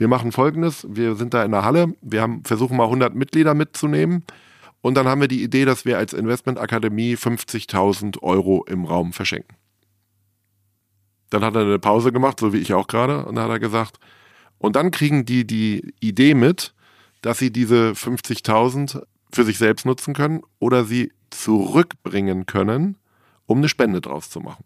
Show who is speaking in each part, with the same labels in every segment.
Speaker 1: wir machen Folgendes, wir sind da in der Halle, versuchen mal 100 Mitglieder mitzunehmen und dann haben wir die Idee, dass wir als Investmentakademie 50.000 Euro im Raum verschenken. Dann hat er eine Pause gemacht, so wie ich auch gerade, und dann hat er gesagt, und dann kriegen die Idee mit, dass sie diese 50.000 für sich selbst nutzen können oder sie zurückbringen können, um eine Spende draus zu machen.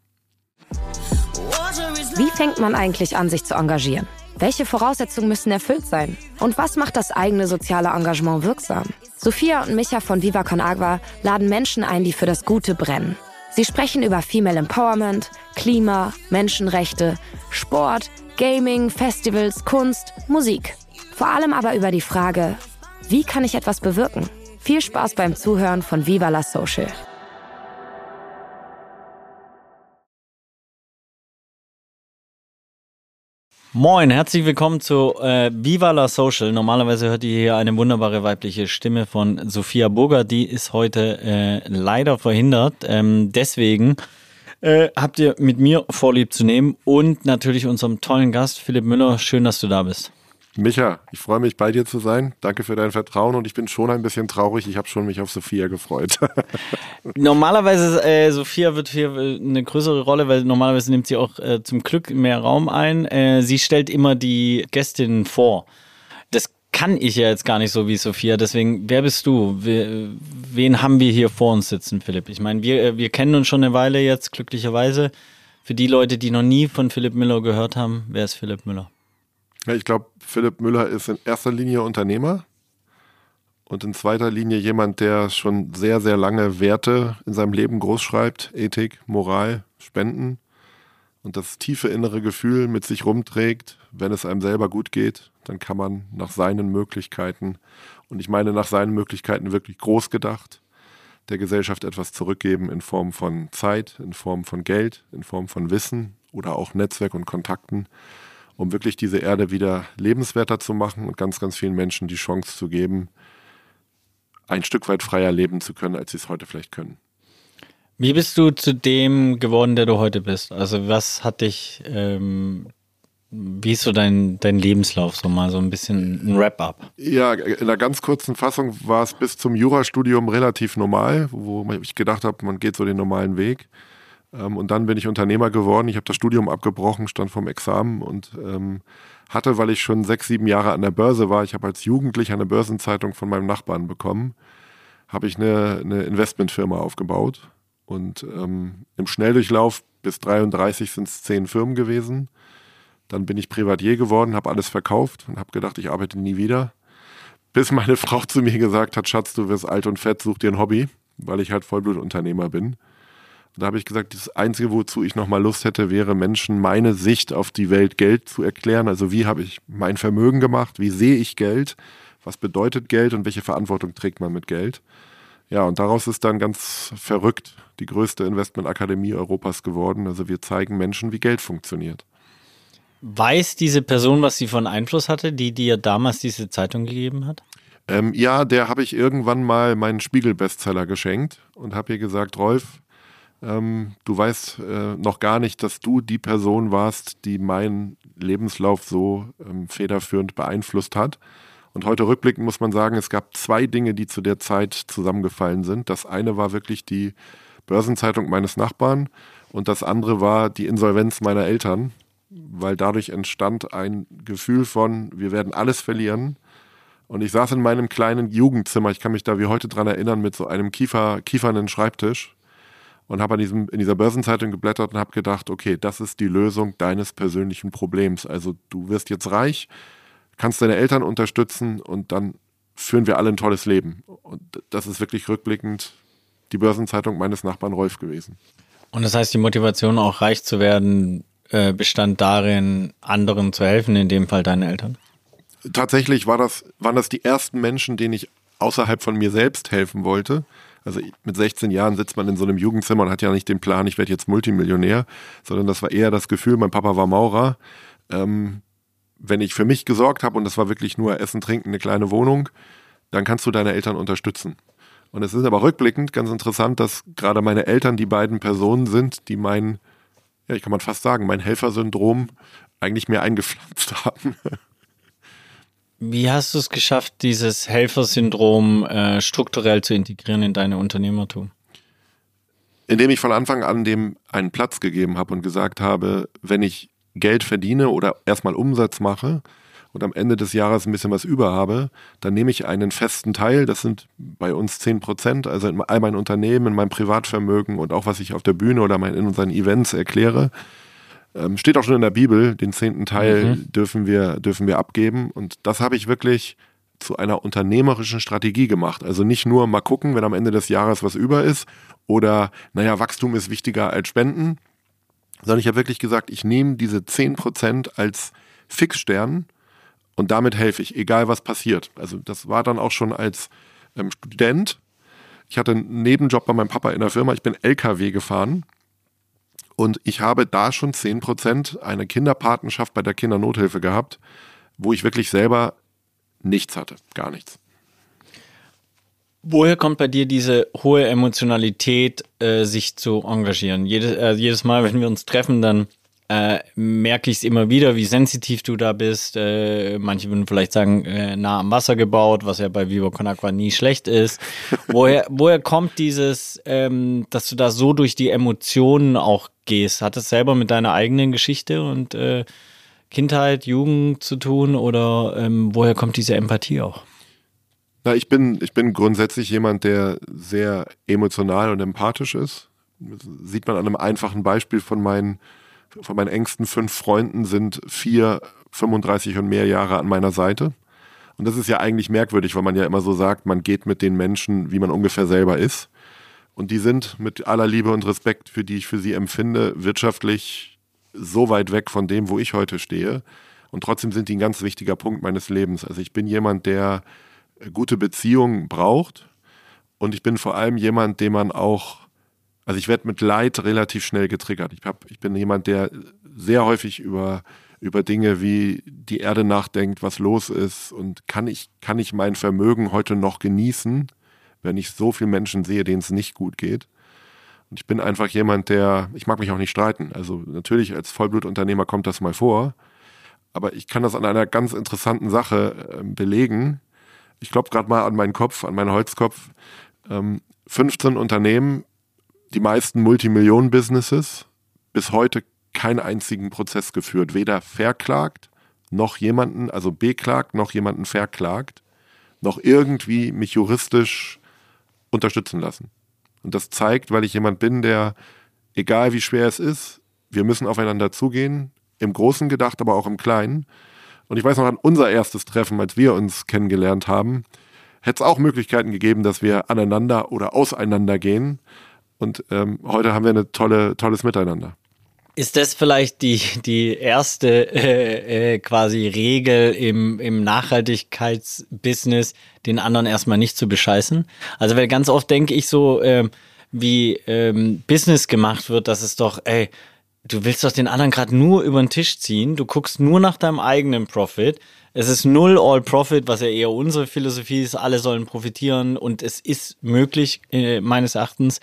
Speaker 2: Wie fängt man eigentlich an, sich zu engagieren? Welche Voraussetzungen müssen erfüllt sein? Und was macht das eigene soziale Engagement wirksam? Sophia und Micha von Viva Con Agua laden Menschen ein, die für das Gute brennen. Sie sprechen über Female Empowerment, Klima, Menschenrechte, Sport, Gaming, Festivals, Kunst, Musik. Vor allem aber über die Frage, wie kann ich etwas bewirken? Viel Spaß beim Zuhören von Viva la Social.
Speaker 3: Moin, herzlich willkommen zu Viva la Social. Normalerweise hört ihr hier eine wunderbare weibliche Stimme von Sophia Burger. Die ist heute leider verhindert. Deswegen habt ihr mit mir Vorlieb zu nehmen und natürlich unserem tollen Gast Philipp Müller. Schön, dass du da bist.
Speaker 1: Micha, ich freue mich, bei dir zu sein. Danke für dein Vertrauen und ich bin schon ein bisschen traurig. Ich habe schon mich auf Sophia gefreut.
Speaker 3: Normalerweise, Sophia wird hier eine größere Rolle, weil normalerweise nimmt sie auch zum Glück mehr Raum ein. Sie stellt immer die Gästinnen vor. Das kann ich ja jetzt gar nicht so wie Sophia. Deswegen, wer bist du? Wen haben wir hier vor uns sitzen, Philipp? Ich meine, wir kennen uns schon eine Weile jetzt, glücklicherweise. Für die Leute, die noch nie von Philipp Müller gehört haben, wer ist Philipp Müller?
Speaker 1: Ja, ich glaube, Philipp Müller ist in erster Linie Unternehmer und in zweiter Linie jemand, der schon sehr, sehr lange Werte in seinem Leben großschreibt. Ethik, Moral, Spenden und das tiefe innere Gefühl mit sich rumträgt, wenn es einem selber gut geht, dann kann man nach seinen Möglichkeiten, und ich meine nach seinen Möglichkeiten wirklich groß gedacht, der Gesellschaft etwas zurückgeben in Form von Zeit, in Form von Geld, in Form von Wissen oder auch Netzwerk und Kontakten, um wirklich diese Erde wieder lebenswerter zu machen und ganz, ganz vielen Menschen die Chance zu geben, ein Stück weit freier leben zu können, als sie es heute vielleicht können.
Speaker 3: Wie bist du zu dem geworden, der du heute bist? Also was hat dich, wie ist so dein Lebenslauf, so mal so ein bisschen ein Wrap-up?
Speaker 1: Ja, in einer ganz kurzen Fassung war es bis zum Jurastudium relativ normal, wo ich gedacht habe, man geht so den normalen Weg. Und dann bin ich Unternehmer geworden. Ich habe das Studium abgebrochen, stand vorm Examen und hatte, weil ich schon 6, 7 Jahre an der Börse war, ich habe als Jugendlicher eine Börsenzeitung von meinem Nachbarn bekommen, habe ich eine Investmentfirma aufgebaut. Und im Schnelldurchlauf bis 33 sind es 10 Firmen gewesen. Dann bin ich Privatier geworden, habe alles verkauft und habe gedacht, ich arbeite nie wieder. Bis meine Frau zu mir gesagt hat, Schatz, du wirst alt und fett, such dir ein Hobby, weil ich halt Vollblutunternehmer bin. Da habe ich gesagt, das Einzige, wozu ich nochmal Lust hätte, wäre Menschen meine Sicht auf die Welt Geld zu erklären. Also wie habe ich mein Vermögen gemacht, wie sehe ich Geld, was bedeutet Geld und welche Verantwortung trägt man mit Geld. Ja, und daraus ist dann ganz verrückt die größte Investmentakademie Europas geworden. Also wir zeigen Menschen, wie Geld funktioniert.
Speaker 3: Weiß diese Person, was sie von Einfluss hatte, die dir damals diese Zeitung gegeben hat?
Speaker 1: Ja, der habe ich irgendwann mal meinen Spiegel-Bestseller geschenkt und habe ihr gesagt, Rolf, du weißt noch gar nicht, dass du die Person warst, die meinen Lebenslauf so federführend beeinflusst hat. Und heute rückblickend muss man sagen, es gab 2 Dinge, die zu der Zeit zusammengefallen sind. Das eine war wirklich die Börsenzeitung meines Nachbarn und das andere war die Insolvenz meiner Eltern, weil dadurch entstand ein Gefühl von, wir werden alles verlieren. Und ich saß in meinem kleinen Jugendzimmer, ich kann mich da wie heute dran erinnern, mit so einem kiefernen Schreibtisch. Und habe in dieser Börsenzeitung geblättert und habe gedacht, okay, das ist die Lösung deines persönlichen Problems. Also du wirst jetzt reich, kannst deine Eltern unterstützen und dann führen wir alle ein tolles Leben. Und das ist wirklich rückblickend die Börsenzeitung meines Nachbarn Rolf gewesen.
Speaker 3: Und das heißt, die Motivation, auch reich zu werden, bestand darin, anderen zu helfen, in dem Fall deinen Eltern?
Speaker 1: Tatsächlich waren das die ersten Menschen, denen ich außerhalb von mir selbst helfen wollte. Also mit 16 Jahren sitzt man in so einem Jugendzimmer und hat ja nicht den Plan, ich werde jetzt Multimillionär, sondern das war eher das Gefühl, mein Papa war Maurer. Wenn ich für mich gesorgt habe und das war wirklich nur Essen, Trinken, eine kleine Wohnung, dann kannst du deine Eltern unterstützen. Und es ist aber rückblickend ganz interessant, dass gerade meine Eltern die beiden Personen sind, die mein Helfersyndrom eigentlich mir eingepflanzt haben.
Speaker 3: Wie hast du es geschafft, dieses Helfersyndrom strukturell zu integrieren in deine Unternehmertum?
Speaker 1: Indem ich von Anfang an dem einen Platz gegeben habe und gesagt habe, wenn ich Geld verdiene oder erstmal Umsatz mache und am Ende des Jahres ein bisschen was über habe, dann nehme ich einen festen Teil, das sind bei uns 10%, also in all meinen Unternehmen, in meinem Privatvermögen und auch was ich auf der Bühne oder in unseren Events erkläre, steht auch schon in der Bibel, den 10. Teil dürfen wir abgeben, und das habe ich wirklich zu einer unternehmerischen Strategie gemacht. Also nicht nur mal gucken, wenn am Ende des Jahres was über ist oder, Wachstum ist wichtiger als Spenden, sondern ich habe wirklich gesagt, ich nehme diese 10% als Fixstern und damit helfe ich, egal was passiert. Also das war dann auch schon als Student. Ich hatte einen Nebenjob bei meinem Papa in der Firma, ich bin LKW gefahren und ich habe da schon 10% eine Kinderpatenschaft bei der Kindernothilfe gehabt, wo ich wirklich selber nichts hatte, gar nichts.
Speaker 3: Woher kommt bei dir diese hohe Emotionalität, sich zu engagieren? Jedes Mal, wenn wir uns treffen, dann merke ich es immer wieder, wie sensitiv du da bist. Manche würden vielleicht sagen, nah am Wasser gebaut, was ja bei Viva Con Agua nie schlecht ist. Woher kommt dieses, dass du da so durch die Emotionen auch gehst? Hat es selber mit deiner eigenen Geschichte und Kindheit, Jugend zu tun, oder woher kommt diese Empathie auch?
Speaker 1: Na, ich bin grundsätzlich jemand, der sehr emotional und empathisch ist. Das sieht man an einem einfachen Beispiel von meinen engsten 5 Freunden sind 4, 35 und mehr Jahre an meiner Seite. Und das ist ja eigentlich merkwürdig, weil man ja immer so sagt, man geht mit den Menschen, wie man ungefähr selber ist. Und die sind mit aller Liebe und Respekt, die ich für sie empfinde, wirtschaftlich so weit weg von dem, wo ich heute stehe. Und trotzdem sind die ein ganz wichtiger Punkt meines Lebens. Also ich bin jemand, der gute Beziehungen braucht, und ich bin vor allem jemand, dem man auch, also ich werde mit Leid relativ schnell getriggert. Ich bin jemand, der sehr häufig über Dinge wie die Erde nachdenkt, was los ist, und kann ich mein Vermögen heute noch genießen, wenn ich so viele Menschen sehe, denen es nicht gut geht. Und ich bin einfach jemand, ich mag mich auch nicht streiten. Also natürlich als Vollblutunternehmer kommt das mal vor, aber ich kann das an einer ganz interessanten Sache belegen. Ich klopfe gerade mal an meinen Holzkopf. 15 Unternehmen, die meisten Multimillionen-Businesses, bis heute keinen einzigen Prozess geführt. Weder verklagt, noch jemanden, also beklagt, noch jemanden verklagt, noch irgendwie mich juristisch unterstützen lassen. Und das zeigt, weil ich jemand bin, der, egal wie schwer es ist, wir müssen aufeinander zugehen, im Großen gedacht, aber auch im Kleinen. Und ich weiß noch an unser erstes Treffen, als wir uns kennengelernt haben, hätte es auch Möglichkeiten gegeben, dass wir aneinander oder auseinander gehen. Und heute haben wir ein tolles Miteinander.
Speaker 3: Ist das vielleicht die erste quasi Regel im Nachhaltigkeitsbusiness, den anderen erstmal nicht zu bescheißen? Also weil ganz oft denke ich so, wie Business gemacht wird, dass es doch, du willst doch den anderen gerade nur über den Tisch ziehen, du guckst nur nach deinem eigenen Profit. Es ist null all profit, was ja eher unsere Philosophie ist, alle sollen profitieren, und es ist möglich, meines Erachtens.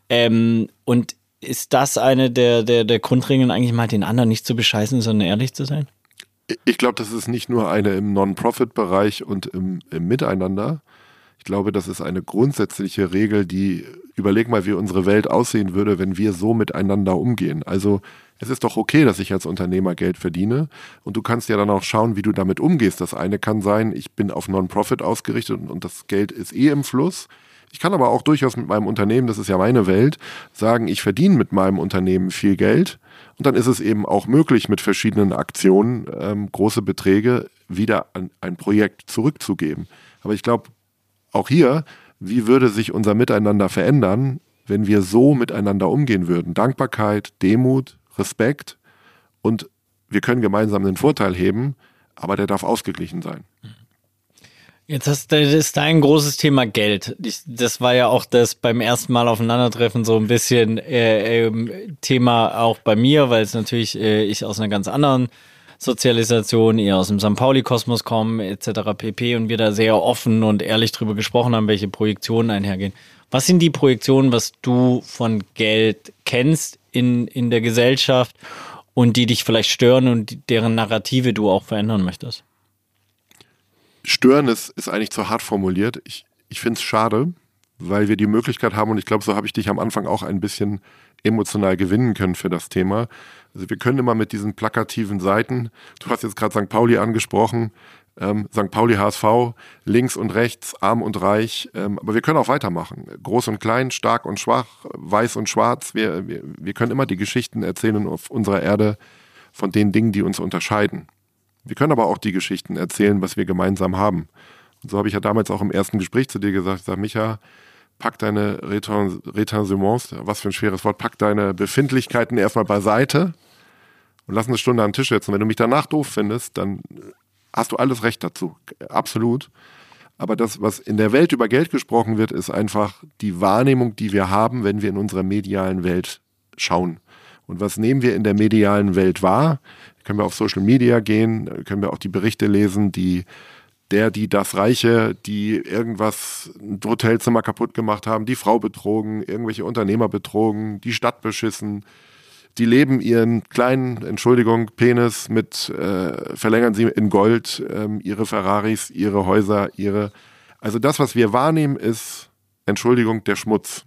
Speaker 3: Und ist das eine der Grundregeln, eigentlich mal den anderen nicht zu bescheißen, sondern ehrlich zu sein?
Speaker 1: Ich glaube, das ist nicht nur eine im Non-Profit-Bereich und im Miteinander. Ich glaube, das ist eine grundsätzliche Regel, überleg mal, wie unsere Welt aussehen würde, wenn wir so miteinander umgehen. Also es ist doch okay, dass ich als Unternehmer Geld verdiene, und du kannst ja dann auch schauen, wie du damit umgehst. Das eine kann sein, ich bin auf Non-Profit ausgerichtet und das Geld ist im Fluss. Ich kann aber auch durchaus mit meinem Unternehmen, das ist ja meine Welt, sagen, ich verdiene mit meinem Unternehmen viel Geld, und dann ist es eben auch möglich, mit verschiedenen Aktionen große Beträge wieder an ein Projekt zurückzugeben. Aber ich glaube, auch hier, wie würde sich unser Miteinander verändern, wenn wir so miteinander umgehen würden? Dankbarkeit, Demut, Respekt, und wir können gemeinsam den Vorteil heben, aber der darf ausgeglichen sein.
Speaker 3: Jetzt ist dein großes Thema Geld. Das war ja auch das beim ersten Mal Aufeinandertreffen so ein bisschen Thema auch bei mir, weil es natürlich ich aus einer ganz anderen Sozialisation, eher aus dem St. Pauli-Kosmos kommen, etc. pp. Und wir da sehr offen und ehrlich drüber gesprochen haben, welche Projektionen einhergehen. Was sind die Projektionen, was du von Geld kennst in der Gesellschaft und die dich vielleicht stören und deren Narrative du auch verändern möchtest?
Speaker 1: stören ist eigentlich zu hart formuliert. Ich finde es schade, weil wir die Möglichkeit haben, und ich glaube, so habe ich dich am Anfang auch ein bisschen emotional gewinnen können für das Thema. Also wir können immer mit diesen plakativen Seiten, du hast jetzt gerade St. Pauli angesprochen, St. Pauli HSV, links und rechts, arm und reich, aber wir können auch weitermachen. Groß und klein, stark und schwach, weiß und schwarz. Wir können immer die Geschichten erzählen auf unserer Erde von den Dingen, die uns unterscheiden. Wir können aber auch die Geschichten erzählen, was wir gemeinsam haben. Und so habe ich ja damals auch im ersten Gespräch zu dir gesagt, ich sage, Micha, pack deine Retensements, was für ein schweres Wort, pack deine Befindlichkeiten erstmal beiseite und lass eine Stunde am Tisch sitzen. Wenn du mich danach doof findest, dann hast du alles Recht dazu, absolut. Aber das, was in der Welt über Geld gesprochen wird, ist einfach die Wahrnehmung, die wir haben, wenn wir in unserer medialen Welt schauen. Und was nehmen wir in der medialen Welt wahr? Können wir auf Social Media gehen, können wir auch die Berichte lesen, die das Reiche, die irgendwas, ein Hotelzimmer kaputt gemacht haben, die Frau betrogen, irgendwelche Unternehmer betrogen, die Stadt beschissen, die leben ihren kleinen, Penis mit, verlängern sie in Gold, ihre Ferraris, ihre Häuser, also das, was wir wahrnehmen, ist, der Schmutz.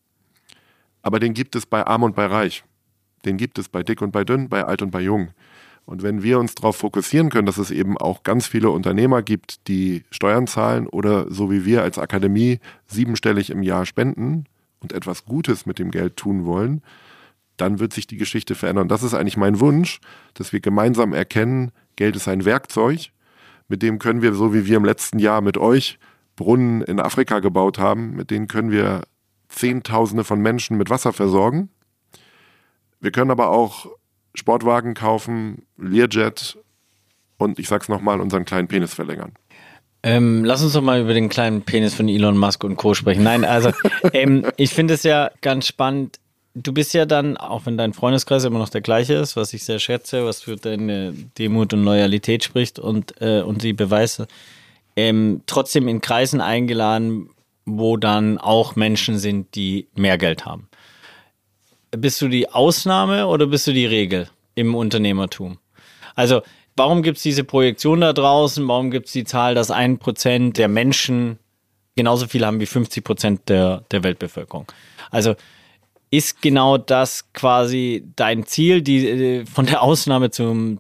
Speaker 1: Aber den gibt es bei Arm und bei Reich. Den gibt es bei Dick und bei Dünn, bei Alt und bei Jung. Und wenn wir uns darauf fokussieren können, dass es eben auch ganz viele Unternehmer gibt, die Steuern zahlen oder so wie wir als Akademie 7-stellig im Jahr spenden und etwas Gutes mit dem Geld tun wollen, dann wird sich die Geschichte verändern. Das ist eigentlich mein Wunsch, dass wir gemeinsam erkennen, Geld ist ein Werkzeug, mit dem können wir, so wie wir im letzten Jahr mit euch Brunnen in Afrika gebaut haben, mit denen können wir Zehntausende von Menschen mit Wasser versorgen. Wir können aber auch Sportwagen kaufen, Learjet und ich sag's nochmal, unseren kleinen Penis verlängern.
Speaker 3: Lass uns doch mal über den kleinen Penis von Elon Musk und Co. sprechen. Nein, also ich finde es ja ganz spannend. Du bist ja dann, auch wenn dein Freundeskreis immer noch der gleiche ist, was ich sehr schätze, was für deine Demut und Loyalität spricht und die Beweise, trotzdem in Kreisen eingeladen, wo dann auch Menschen sind, die mehr Geld haben. Bist du die Ausnahme oder bist du die Regel im Unternehmertum? Also, warum gibt es diese Projektion da draußen? Warum gibt es die Zahl, dass 1% der Menschen genauso viel haben wie 50% der Weltbevölkerung? Also, ist genau das quasi dein Ziel, von der Ausnahme zum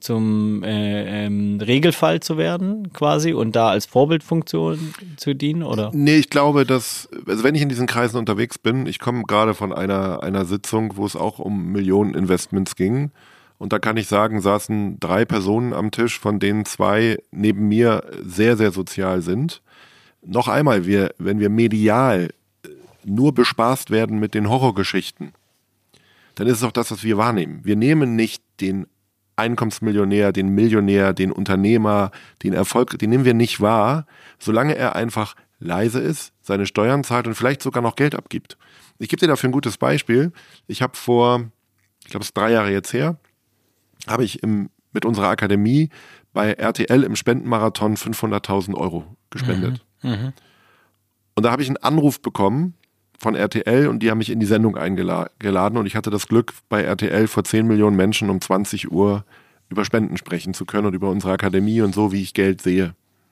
Speaker 3: Regelfall zu werden quasi und da als Vorbildfunktion zu dienen, oder?
Speaker 1: Nee, ich glaube, also wenn ich in diesen Kreisen unterwegs bin, ich komme gerade von einer Sitzung, wo es auch um Millionen-Investments ging und da kann ich sagen, saßen 3 Personen am Tisch, von denen 2 neben mir sehr, sehr sozial sind. Noch einmal, wenn wir medial nur bespaßt werden mit den Horrorgeschichten, dann ist es auch das, was wir wahrnehmen. Wir nehmen nicht den Einkommensmillionär, den Millionär, den Unternehmer, den Erfolg, den nehmen wir nicht wahr, solange er einfach leise ist, seine Steuern zahlt und vielleicht sogar noch Geld abgibt. Ich gebe dir dafür ein gutes Beispiel. Ich habe ich glaube es ist 3 Jahre jetzt her, habe ich mit unserer Akademie bei RTL im Spendenmarathon 500.000 Euro gespendet. Und da habe ich einen Anruf bekommen von RTL und die haben mich in die Sendung eingeladen und ich hatte das Glück, bei RTL vor 10 Millionen Menschen um 20 Uhr über Spenden sprechen zu können und über unsere Akademie und so, wie ich Geld sehe.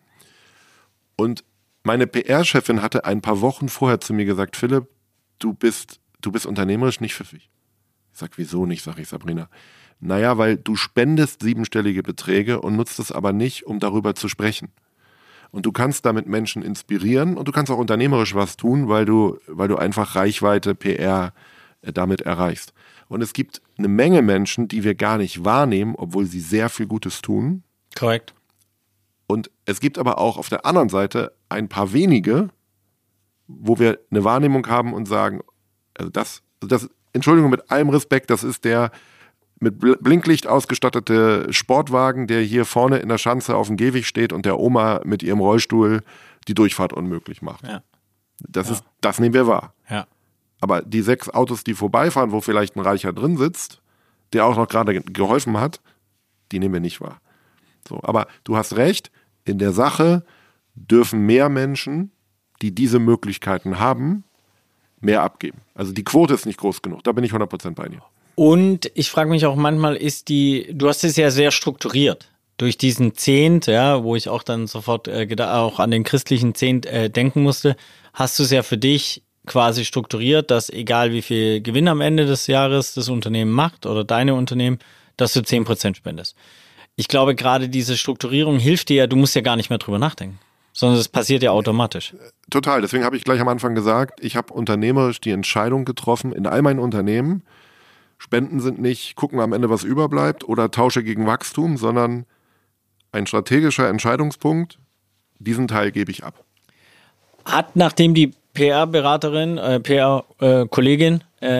Speaker 1: Und meine PR-Chefin hatte ein paar Wochen vorher zu mir gesagt, Philipp, du bist unternehmerisch nicht pfiffig. Ich sag, wieso nicht, sag ich, Sabrina. Naja, weil du spendest 7-stellige Beträge und nutzt es aber nicht, um darüber zu sprechen. Und du kannst damit Menschen inspirieren und du kannst auch unternehmerisch was tun, weil du einfach Reichweite, PR damit erreichst. Und es gibt eine Menge Menschen, die wir gar nicht wahrnehmen, obwohl sie sehr viel Gutes tun.
Speaker 3: Korrekt.
Speaker 1: Und es gibt aber auch auf der anderen Seite ein paar wenige, wo wir eine Wahrnehmung haben und sagen, also das, Entschuldigung, mit allem Respekt, das ist der mit Blinklicht ausgestattete Sportwagen, der hier vorne in der Schanze auf dem Gehweg steht und der Oma mit ihrem Rollstuhl die Durchfahrt unmöglich macht. Ja. Das nehmen wir wahr.
Speaker 3: Ja.
Speaker 1: Aber die 6 Autos, die vorbeifahren, wo vielleicht ein Reicher drin sitzt, der auch noch gerade geholfen hat, die nehmen wir nicht wahr. So, aber du hast recht, in der Sache dürfen mehr Menschen, die diese Möglichkeiten haben, mehr abgeben. Also die Quote ist nicht groß genug, da bin ich 100% bei dir.
Speaker 3: Und ich frage mich auch manchmal, du hast es ja sehr strukturiert. durch diesen Zehnt, ja, wo ich auch dann sofort auch an den christlichen Zehnt denken musste, hast du es ja für dich quasi strukturiert, dass egal wie viel Gewinn am Ende des Jahres das Unternehmen macht oder deine Unternehmen, dass du 10% spendest. Ich glaube, gerade diese Strukturierung hilft dir ja, du musst ja gar nicht mehr drüber nachdenken, sondern es passiert ja automatisch.
Speaker 1: Total, deswegen habe ich gleich am Anfang gesagt, ich habe unternehmerisch die Entscheidung getroffen, in all meinen Unternehmen, Spenden sind nicht, gucken wir am Ende, was überbleibt oder Tausche gegen Wachstum, sondern ein strategischer Entscheidungspunkt, diesen Teil gebe ich ab.
Speaker 3: Hat, nachdem die PR-Beraterin, PR-Kollegin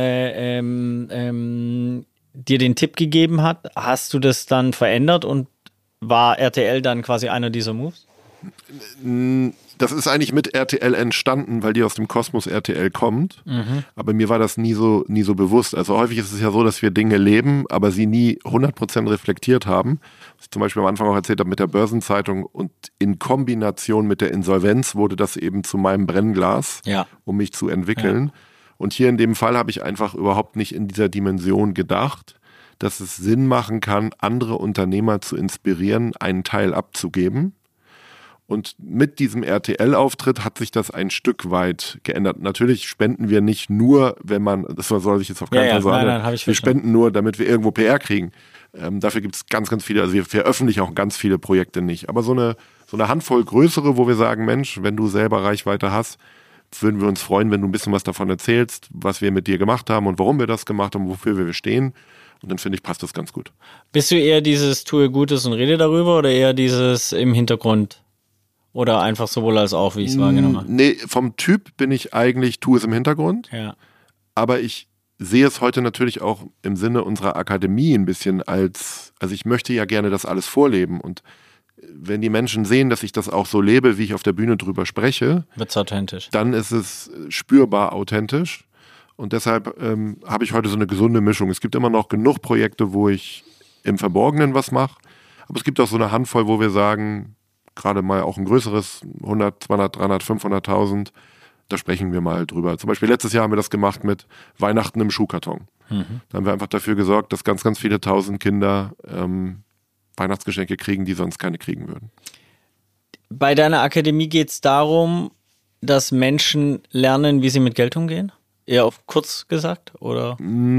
Speaker 3: dir den Tipp gegeben hat, hast du das dann verändert und war RTL dann quasi einer dieser Moves?
Speaker 1: Das ist eigentlich mit RTL entstanden, weil die aus dem Kosmos RTL kommt. Aber mir war das nie so bewusst. Also häufig ist es ja so, dass wir Dinge leben, aber sie nie 100% reflektiert haben. Was ich zum Beispiel am Anfang auch erzählt habe mit der Börsenzeitung. Und in Kombination mit der Insolvenz wurde das eben zu meinem Brennglas, um mich zu entwickeln. Ja. Und hier in dem Fall habe ich einfach überhaupt nicht in dieser Dimension gedacht, dass es Sinn machen kann, andere Unternehmer zu inspirieren, einen Teil abzugeben. Und mit diesem RTL-Auftritt hat sich das ein Stück weit geändert. Natürlich spenden wir nicht nur, wenn man, das soll ich jetzt auf keinen Fall sagen, wir spenden nur, damit wir irgendwo PR kriegen. Dafür gibt es ganz, ganz viele, also wir veröffentlichen auch ganz viele Projekte nicht. Aber so eine Handvoll größere, wo wir sagen, Mensch, wenn du selber Reichweite hast, würden wir uns freuen, wenn du ein bisschen was davon erzählst, was wir mit dir gemacht haben und warum wir das gemacht haben, wofür wir stehen. Und dann finde ich, passt das ganz gut.
Speaker 3: Bist du eher dieses Tue Gutes und rede darüber oder eher dieses im Hintergrund? Oder einfach sowohl als auch, wie ich es wahrgenommen habe?
Speaker 1: Nee, vom Typ bin ich eigentlich, tue es im Hintergrund.
Speaker 3: Ja.
Speaker 1: Aber ich sehe es heute natürlich auch im Sinne unserer Akademie ein bisschen also ich möchte ja gerne das alles vorleben. Und wenn die Menschen sehen, dass ich das auch so lebe, wie ich auf der Bühne drüber spreche,
Speaker 3: wird's authentisch.
Speaker 1: Dann ist es spürbar authentisch. Und deshalb habe ich heute so eine gesunde Mischung. Es gibt immer noch genug Projekte, wo ich im Verborgenen was mache. Aber es gibt auch so eine Handvoll, wo wir sagen, gerade mal auch ein größeres, 100, 200, 300, 500.000, da sprechen wir mal drüber. Zum Beispiel letztes Jahr haben wir das gemacht mit Weihnachten im Schuhkarton. Da haben wir einfach dafür gesorgt, dass ganz, ganz viele tausend Kinder Weihnachtsgeschenke kriegen, die sonst keine kriegen würden.
Speaker 3: Bei deiner Akademie geht es darum, dass Menschen lernen, wie sie mit Geld umgehen? Eher auf kurz gesagt, oder?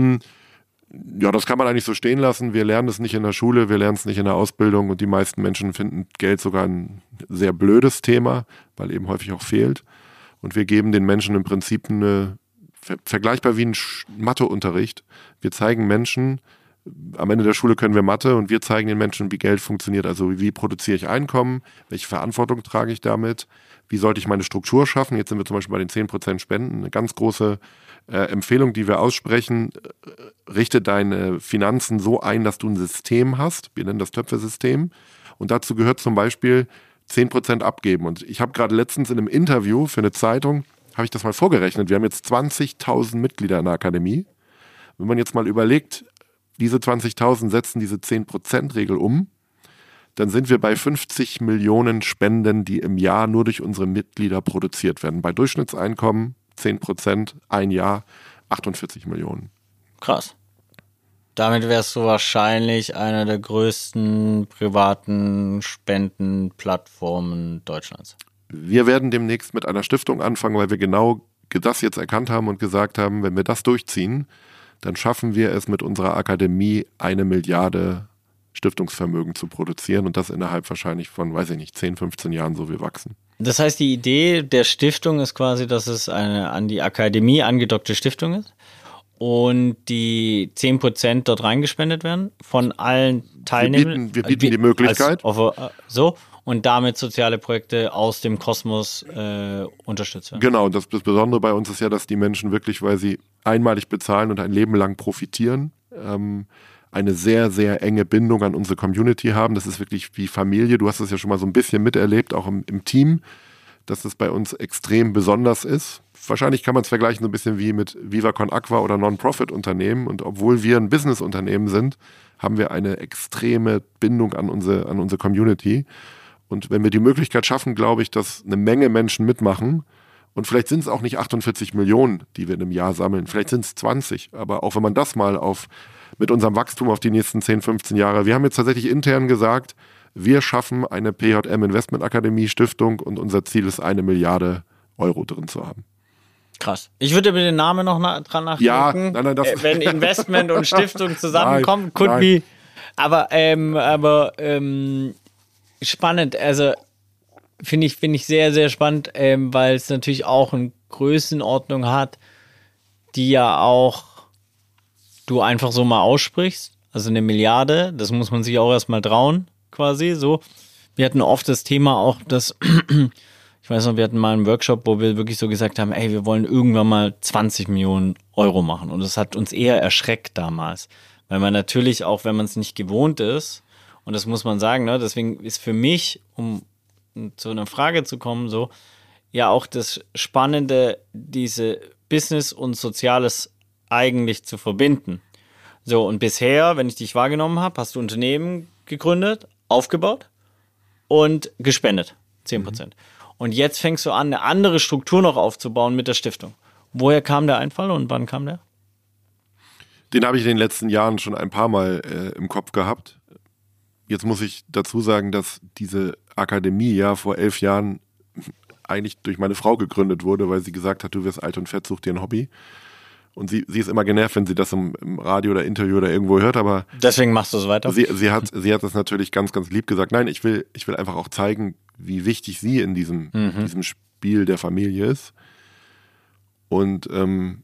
Speaker 1: Ja, das kann man eigentlich so stehen lassen. Wir lernen es nicht in der Schule, wir lernen es nicht in der Ausbildung und die meisten Menschen finden Geld sogar ein sehr blödes Thema, weil eben häufig auch fehlt. Und wir geben den Menschen im Prinzip vergleichbar wie ein Matheunterricht. Wir zeigen Menschen, am Ende der Schule können wir Mathe und wir zeigen den Menschen, wie Geld funktioniert. Also wie produziere ich Einkommen, welche Verantwortung trage ich damit, wie sollte ich meine Struktur schaffen. Jetzt sind wir zum Beispiel bei den 10% Spenden. Eine ganz große Empfehlung, die wir aussprechen, richte deine Finanzen so ein, dass du ein System hast. Wir nennen das Töpfe-System. Und dazu gehört zum Beispiel 10% abgeben. Und ich habe gerade letztens in einem Interview für eine Zeitung, habe ich das mal vorgerechnet. Wir haben jetzt 20.000 Mitglieder in der Akademie. Wenn man jetzt mal überlegt, diese 20.000 setzen diese 10%-Regel um, dann sind wir bei 50 Millionen Spenden, die im Jahr nur durch unsere Mitglieder produziert werden. Bei Durchschnittseinkommen 10%, ein Jahr 48 Millionen.
Speaker 3: Krass. Damit wärst du wahrscheinlich einer der größten privaten Spendenplattformen Deutschlands.
Speaker 1: Wir werden demnächst mit einer Stiftung anfangen, weil wir genau das jetzt erkannt haben und gesagt haben, wenn wir das durchziehen, dann schaffen wir es mit unserer Akademie 1 Milliarde Stiftungsvermögen zu produzieren und das innerhalb wahrscheinlich von, 10, 15 Jahren, so wir wachsen.
Speaker 3: Das heißt, die Idee der Stiftung ist quasi, dass es eine an die Akademie angedockte Stiftung ist und die 10% dort reingespendet werden von allen Teilnehmern.
Speaker 1: Wir bieten die Möglichkeit.
Speaker 3: Und damit soziale Projekte aus dem Kosmos unterstützt werden.
Speaker 1: Genau, das Besondere bei uns ist ja, dass die Menschen wirklich, weil sie einmalig bezahlen und ein Leben lang profitieren, eine sehr, sehr enge Bindung an unsere Community haben. Das ist wirklich wie Familie. Du hast es ja schon mal so ein bisschen miterlebt, auch im Team, dass es bei uns extrem besonders ist. Wahrscheinlich kann man es vergleichen so ein bisschen wie mit Viva Con Aqua oder Non-Profit-Unternehmen. Und obwohl wir ein Business-Unternehmen sind, haben wir eine extreme Bindung an unsere Community. Und wenn wir die Möglichkeit schaffen, glaube ich, dass eine Menge Menschen mitmachen, und vielleicht sind es auch nicht 48 Millionen, die wir in einem Jahr sammeln, vielleicht sind es 20, aber auch wenn man das mal mit unserem Wachstum auf die nächsten 10, 15 Jahre, wir haben jetzt tatsächlich intern gesagt, wir schaffen eine PJM Investment Akademie Stiftung und unser Ziel ist 1 Milliarde Euro drin zu haben.
Speaker 3: Krass. Ich würde mir den Namen noch dran nachdenken.
Speaker 1: Ja, nein, das
Speaker 3: wenn Investment und Stiftung zusammenkommen,
Speaker 1: nein.
Speaker 3: be. Aber spannend. Also finde ich sehr, sehr spannend, weil es natürlich auch eine Größenordnung hat, die ja auch du einfach so mal aussprichst. Also 1 Milliarde, das muss man sich auch erstmal trauen, quasi so. Wir hatten oft das Thema auch, dass ich weiß noch, wir hatten mal einen Workshop, wo wir wirklich so gesagt haben, ey, wir wollen irgendwann mal 20 Millionen Euro machen. Und das hat uns eher erschreckt damals. Weil man natürlich auch, wenn man es nicht gewohnt ist, und das muss man sagen, ne, deswegen ist für mich, um zu einer Frage zu kommen, so, ja auch das Spannende, diese Business und Soziales eigentlich zu verbinden. So, und bisher, wenn ich dich wahrgenommen habe, hast du Unternehmen gegründet, aufgebaut und gespendet. 10%. Und jetzt fängst du an, eine andere Struktur noch aufzubauen mit der Stiftung. Woher kam der Einfall und wann kam der?
Speaker 1: Den habe ich in den letzten Jahren schon ein paar Mal im Kopf gehabt. Jetzt muss ich dazu sagen, dass diese Akademie ja vor 11 Jahren eigentlich durch meine Frau gegründet wurde, weil sie gesagt hat, du wirst alt und fett, such dir ein Hobby. Und sie ist immer genervt, wenn sie das im Radio oder Interview oder irgendwo hört, aber
Speaker 3: deswegen machst du es weiter.
Speaker 1: Sie hat das natürlich ganz, ganz lieb gesagt. Nein, ich will einfach auch zeigen, wie wichtig sie in diesem Spiel der Familie ist. Und in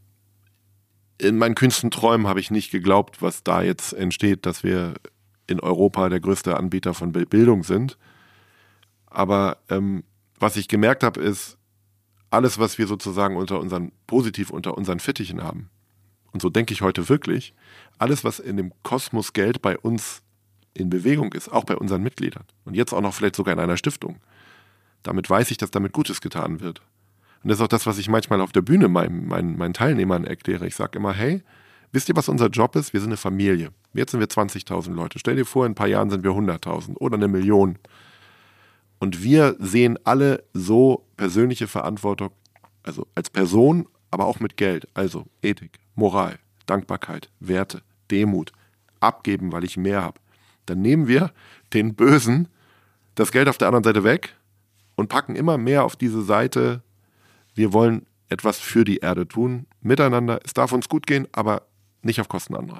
Speaker 1: meinen kühnsten Träumen habe ich nicht geglaubt, was da jetzt entsteht, dass wir in Europa der größte Anbieter von Bildung sind. Aber was ich gemerkt habe, ist, alles, was wir sozusagen positiv unter unseren Fittichen haben, und so denke ich heute wirklich, alles, was in dem Kosmos Geld bei uns in Bewegung ist, auch bei unseren Mitgliedern und jetzt auch noch vielleicht sogar in einer Stiftung, damit weiß ich, dass damit Gutes getan wird. Und das ist auch das, was ich manchmal auf der Bühne meinen Teilnehmern erkläre. Ich sage immer, hey, wisst ihr, was unser Job ist? Wir sind eine Familie. Jetzt sind wir 20.000 Leute. Stell dir vor, in ein paar Jahren sind wir 100.000 oder 1 Million. Und wir sehen alle so persönliche Verantwortung, also als Person, aber auch mit Geld. Also Ethik, Moral, Dankbarkeit, Werte, Demut, abgeben, weil ich mehr habe. Dann nehmen wir den Bösen das Geld auf der anderen Seite weg und packen immer mehr auf diese Seite, wir wollen etwas für die Erde tun, miteinander. Es darf uns gut gehen, aber nicht auf Kosten anderer.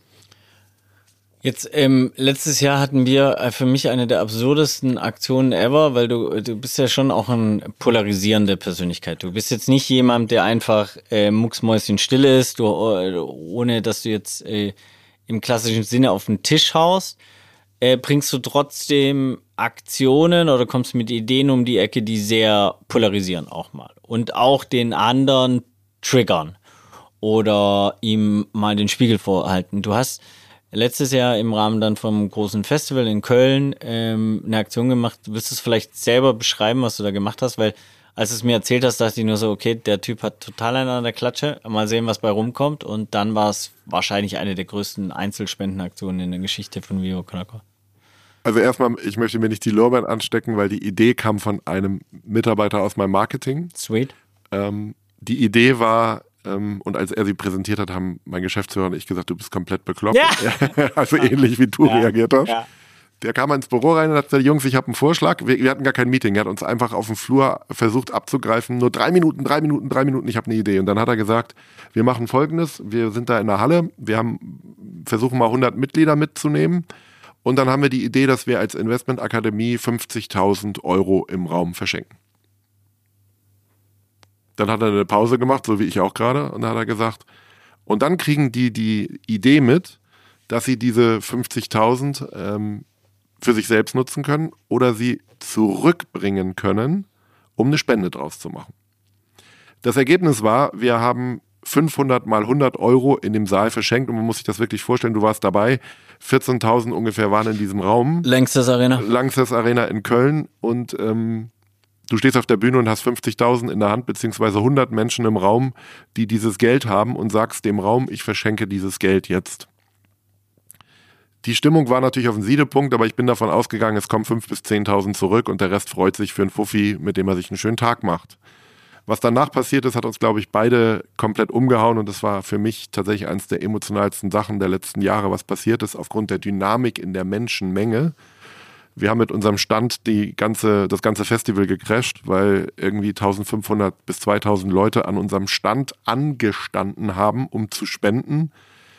Speaker 3: Jetzt, letztes Jahr hatten wir für mich eine der absurdesten Aktionen ever, weil du bist ja schon auch eine polarisierende Persönlichkeit. Du bist jetzt nicht jemand, der einfach mucksmäuschenstill ist, ohne dass du jetzt im klassischen Sinne auf den Tisch haust. Bringst du trotzdem Aktionen oder kommst mit Ideen um die Ecke, die sehr polarisieren auch mal und auch den anderen triggern oder ihm mal den Spiegel vorhalten. Du hast letztes Jahr im Rahmen dann vom großen Festival in Köln eine Aktion gemacht. Willst du es vielleicht selber beschreiben, was du da gemacht hast? Weil als du es mir erzählt hast, dachte ich nur so, okay, der Typ hat total einen an der Klatsche. Mal sehen, was bei rumkommt. Und dann war es wahrscheinlich eine der größten Einzelspendenaktionen in der Geschichte von Viva Con Agua.
Speaker 1: Also erstmal, ich möchte mir nicht die Lorbeeren anstecken, weil die Idee kam von einem Mitarbeiter aus meinem Marketing.
Speaker 3: Sweet.
Speaker 1: Die Idee war, und als er sie präsentiert hat, haben mein Geschäftsführer und ich gesagt, du bist komplett bekloppt. Ja. Also ähnlich wie du reagiert hast. Ja. Der kam ins Büro rein und hat gesagt, Jungs, ich habe einen Vorschlag. Wir hatten gar kein Meeting. Er hat uns einfach auf dem Flur versucht abzugreifen. Nur 3 Minuten, ich habe eine Idee. Und dann hat er gesagt, wir machen Folgendes. Wir sind da in der Halle. Versuchen mal 100 Mitglieder mitzunehmen. Und dann haben wir die Idee, dass wir als Investmentakademie 50.000 Euro im Raum verschenken. Dann hat er eine Pause gemacht, so wie ich auch gerade. Und dann hat er gesagt, und dann kriegen die Idee mit, dass sie diese 50.000 für sich selbst nutzen können oder sie zurückbringen können, um eine Spende draus zu machen. Das Ergebnis war, wir haben 500 mal 100 Euro in dem Saal verschenkt und man muss sich das wirklich vorstellen, du warst dabei, 14.000 ungefähr waren in diesem Raum.
Speaker 3: Langsess
Speaker 1: Arena in Köln und du stehst auf der Bühne und hast 50.000 in der Hand, beziehungsweise 100 Menschen im Raum, die dieses Geld haben und sagst dem Raum, ich verschenke dieses Geld jetzt. Die Stimmung war natürlich auf dem Siedepunkt, aber ich bin davon ausgegangen, es kommen 5.000 bis 10.000 zurück und der Rest freut sich für einen Fuffi, mit dem er sich einen schönen Tag macht. Was danach passiert ist, hat uns, glaube ich, beide komplett umgehauen und das war für mich tatsächlich eines der emotionalsten Sachen der letzten Jahre, was passiert ist aufgrund der Dynamik in der Menschenmenge. Wir haben mit unserem Stand das ganze Festival gecrasht, weil irgendwie 1500 bis 2000 Leute an unserem Stand angestanden haben, um zu spenden.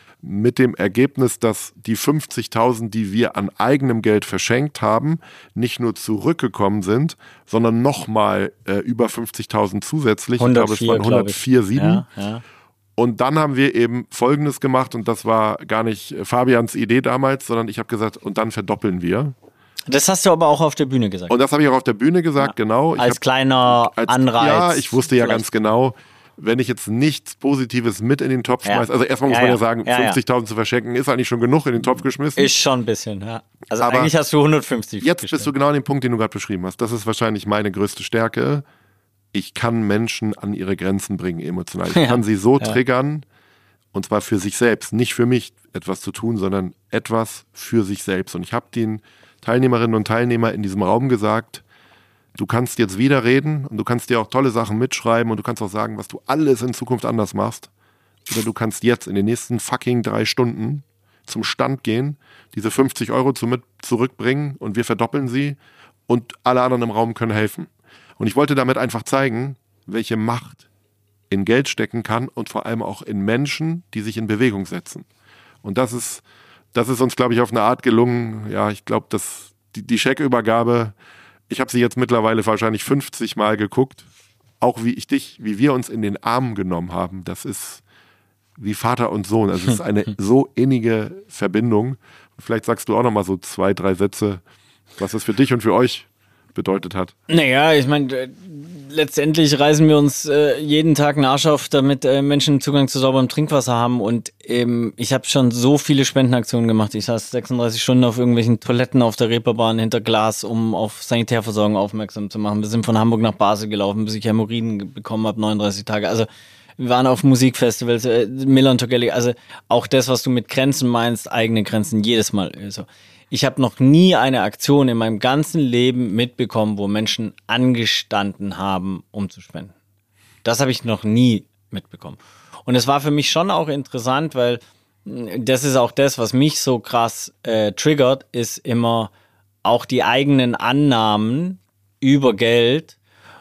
Speaker 1: Mit dem Ergebnis, dass die 50.000, die wir an eigenem Geld verschenkt haben, nicht nur zurückgekommen sind, sondern nochmal über 50.000 zusätzlich.
Speaker 3: 104,
Speaker 1: ich glaube, es waren 104,7.
Speaker 3: Ja.
Speaker 1: Und dann haben wir eben Folgendes gemacht, und das war gar nicht Fabians Idee damals, sondern ich habe gesagt, und dann verdoppeln wir.
Speaker 3: Das hast du aber auch auf der Bühne gesagt.
Speaker 1: Und das habe ich auch auf der Bühne gesagt, genau.
Speaker 3: Als kleiner Anreiz.
Speaker 1: Ja, ich wusste ja ganz genau, wenn ich jetzt nichts Positives mit in den Topf schmeiße, also erstmal muss man ja sagen, 50.000 zu verschenken ist eigentlich schon genug in den Topf geschmissen.
Speaker 3: Ist schon ein bisschen, ja. Also aber eigentlich hast du 150.
Speaker 1: Jetzt bist du genau an dem Punkt, den du gerade beschrieben hast. Das ist wahrscheinlich meine größte Stärke. Ich kann Menschen an ihre Grenzen bringen, emotional. Ich kann sie so triggern, und zwar für sich selbst, nicht für mich etwas zu tun, sondern etwas für sich selbst. Und ich habe den Teilnehmerinnen und Teilnehmern in diesem Raum gesagt, du kannst jetzt wieder reden und du kannst dir auch tolle Sachen mitschreiben und du kannst auch sagen, was du alles in Zukunft anders machst. Oder du kannst jetzt in den nächsten fucking 3 Stunden zum Stand gehen, diese 50 Euro zurückbringen und wir verdoppeln sie und alle anderen im Raum können helfen. Und ich wollte damit einfach zeigen, welche Macht in Geld stecken kann und vor allem auch in Menschen, die sich in Bewegung setzen. Und das ist uns, glaube ich, auf eine Art gelungen. Ja, ich glaube, dass die Scheckübergabe, ich habe sie jetzt mittlerweile wahrscheinlich 50 Mal geguckt. Auch wie wir uns in den Arm genommen haben. Das ist wie Vater und Sohn. Also es ist eine so innige Verbindung. Vielleicht sagst du auch noch mal so 2, 3 Sätze, was es für dich und für euch bedeutet hat.
Speaker 3: Naja, ich meine, letztendlich reißen wir uns jeden Tag einen Arsch auf, damit Menschen Zugang zu sauberem Trinkwasser haben. Und ich habe schon so viele Spendenaktionen gemacht. Ich saß 36 Stunden auf irgendwelchen Toiletten auf der Reeperbahn hinter Glas, um auf Sanitärversorgung aufmerksam zu machen. Wir sind von Hamburg nach Basel gelaufen, bis ich Hämorrhoiden bekommen habe, 39 Tage. Also wir waren auf Musikfestivals, Miller und Togelli. Also auch das, was du mit Grenzen meinst, eigene Grenzen, jedes Mal so. Ich habe noch nie eine Aktion in meinem ganzen Leben mitbekommen, wo Menschen angestanden haben, um zu spenden. Das habe ich noch nie mitbekommen. Und es war für mich schon auch interessant, weil das ist auch das, was mich so krass triggert, ist immer auch die eigenen Annahmen über Geld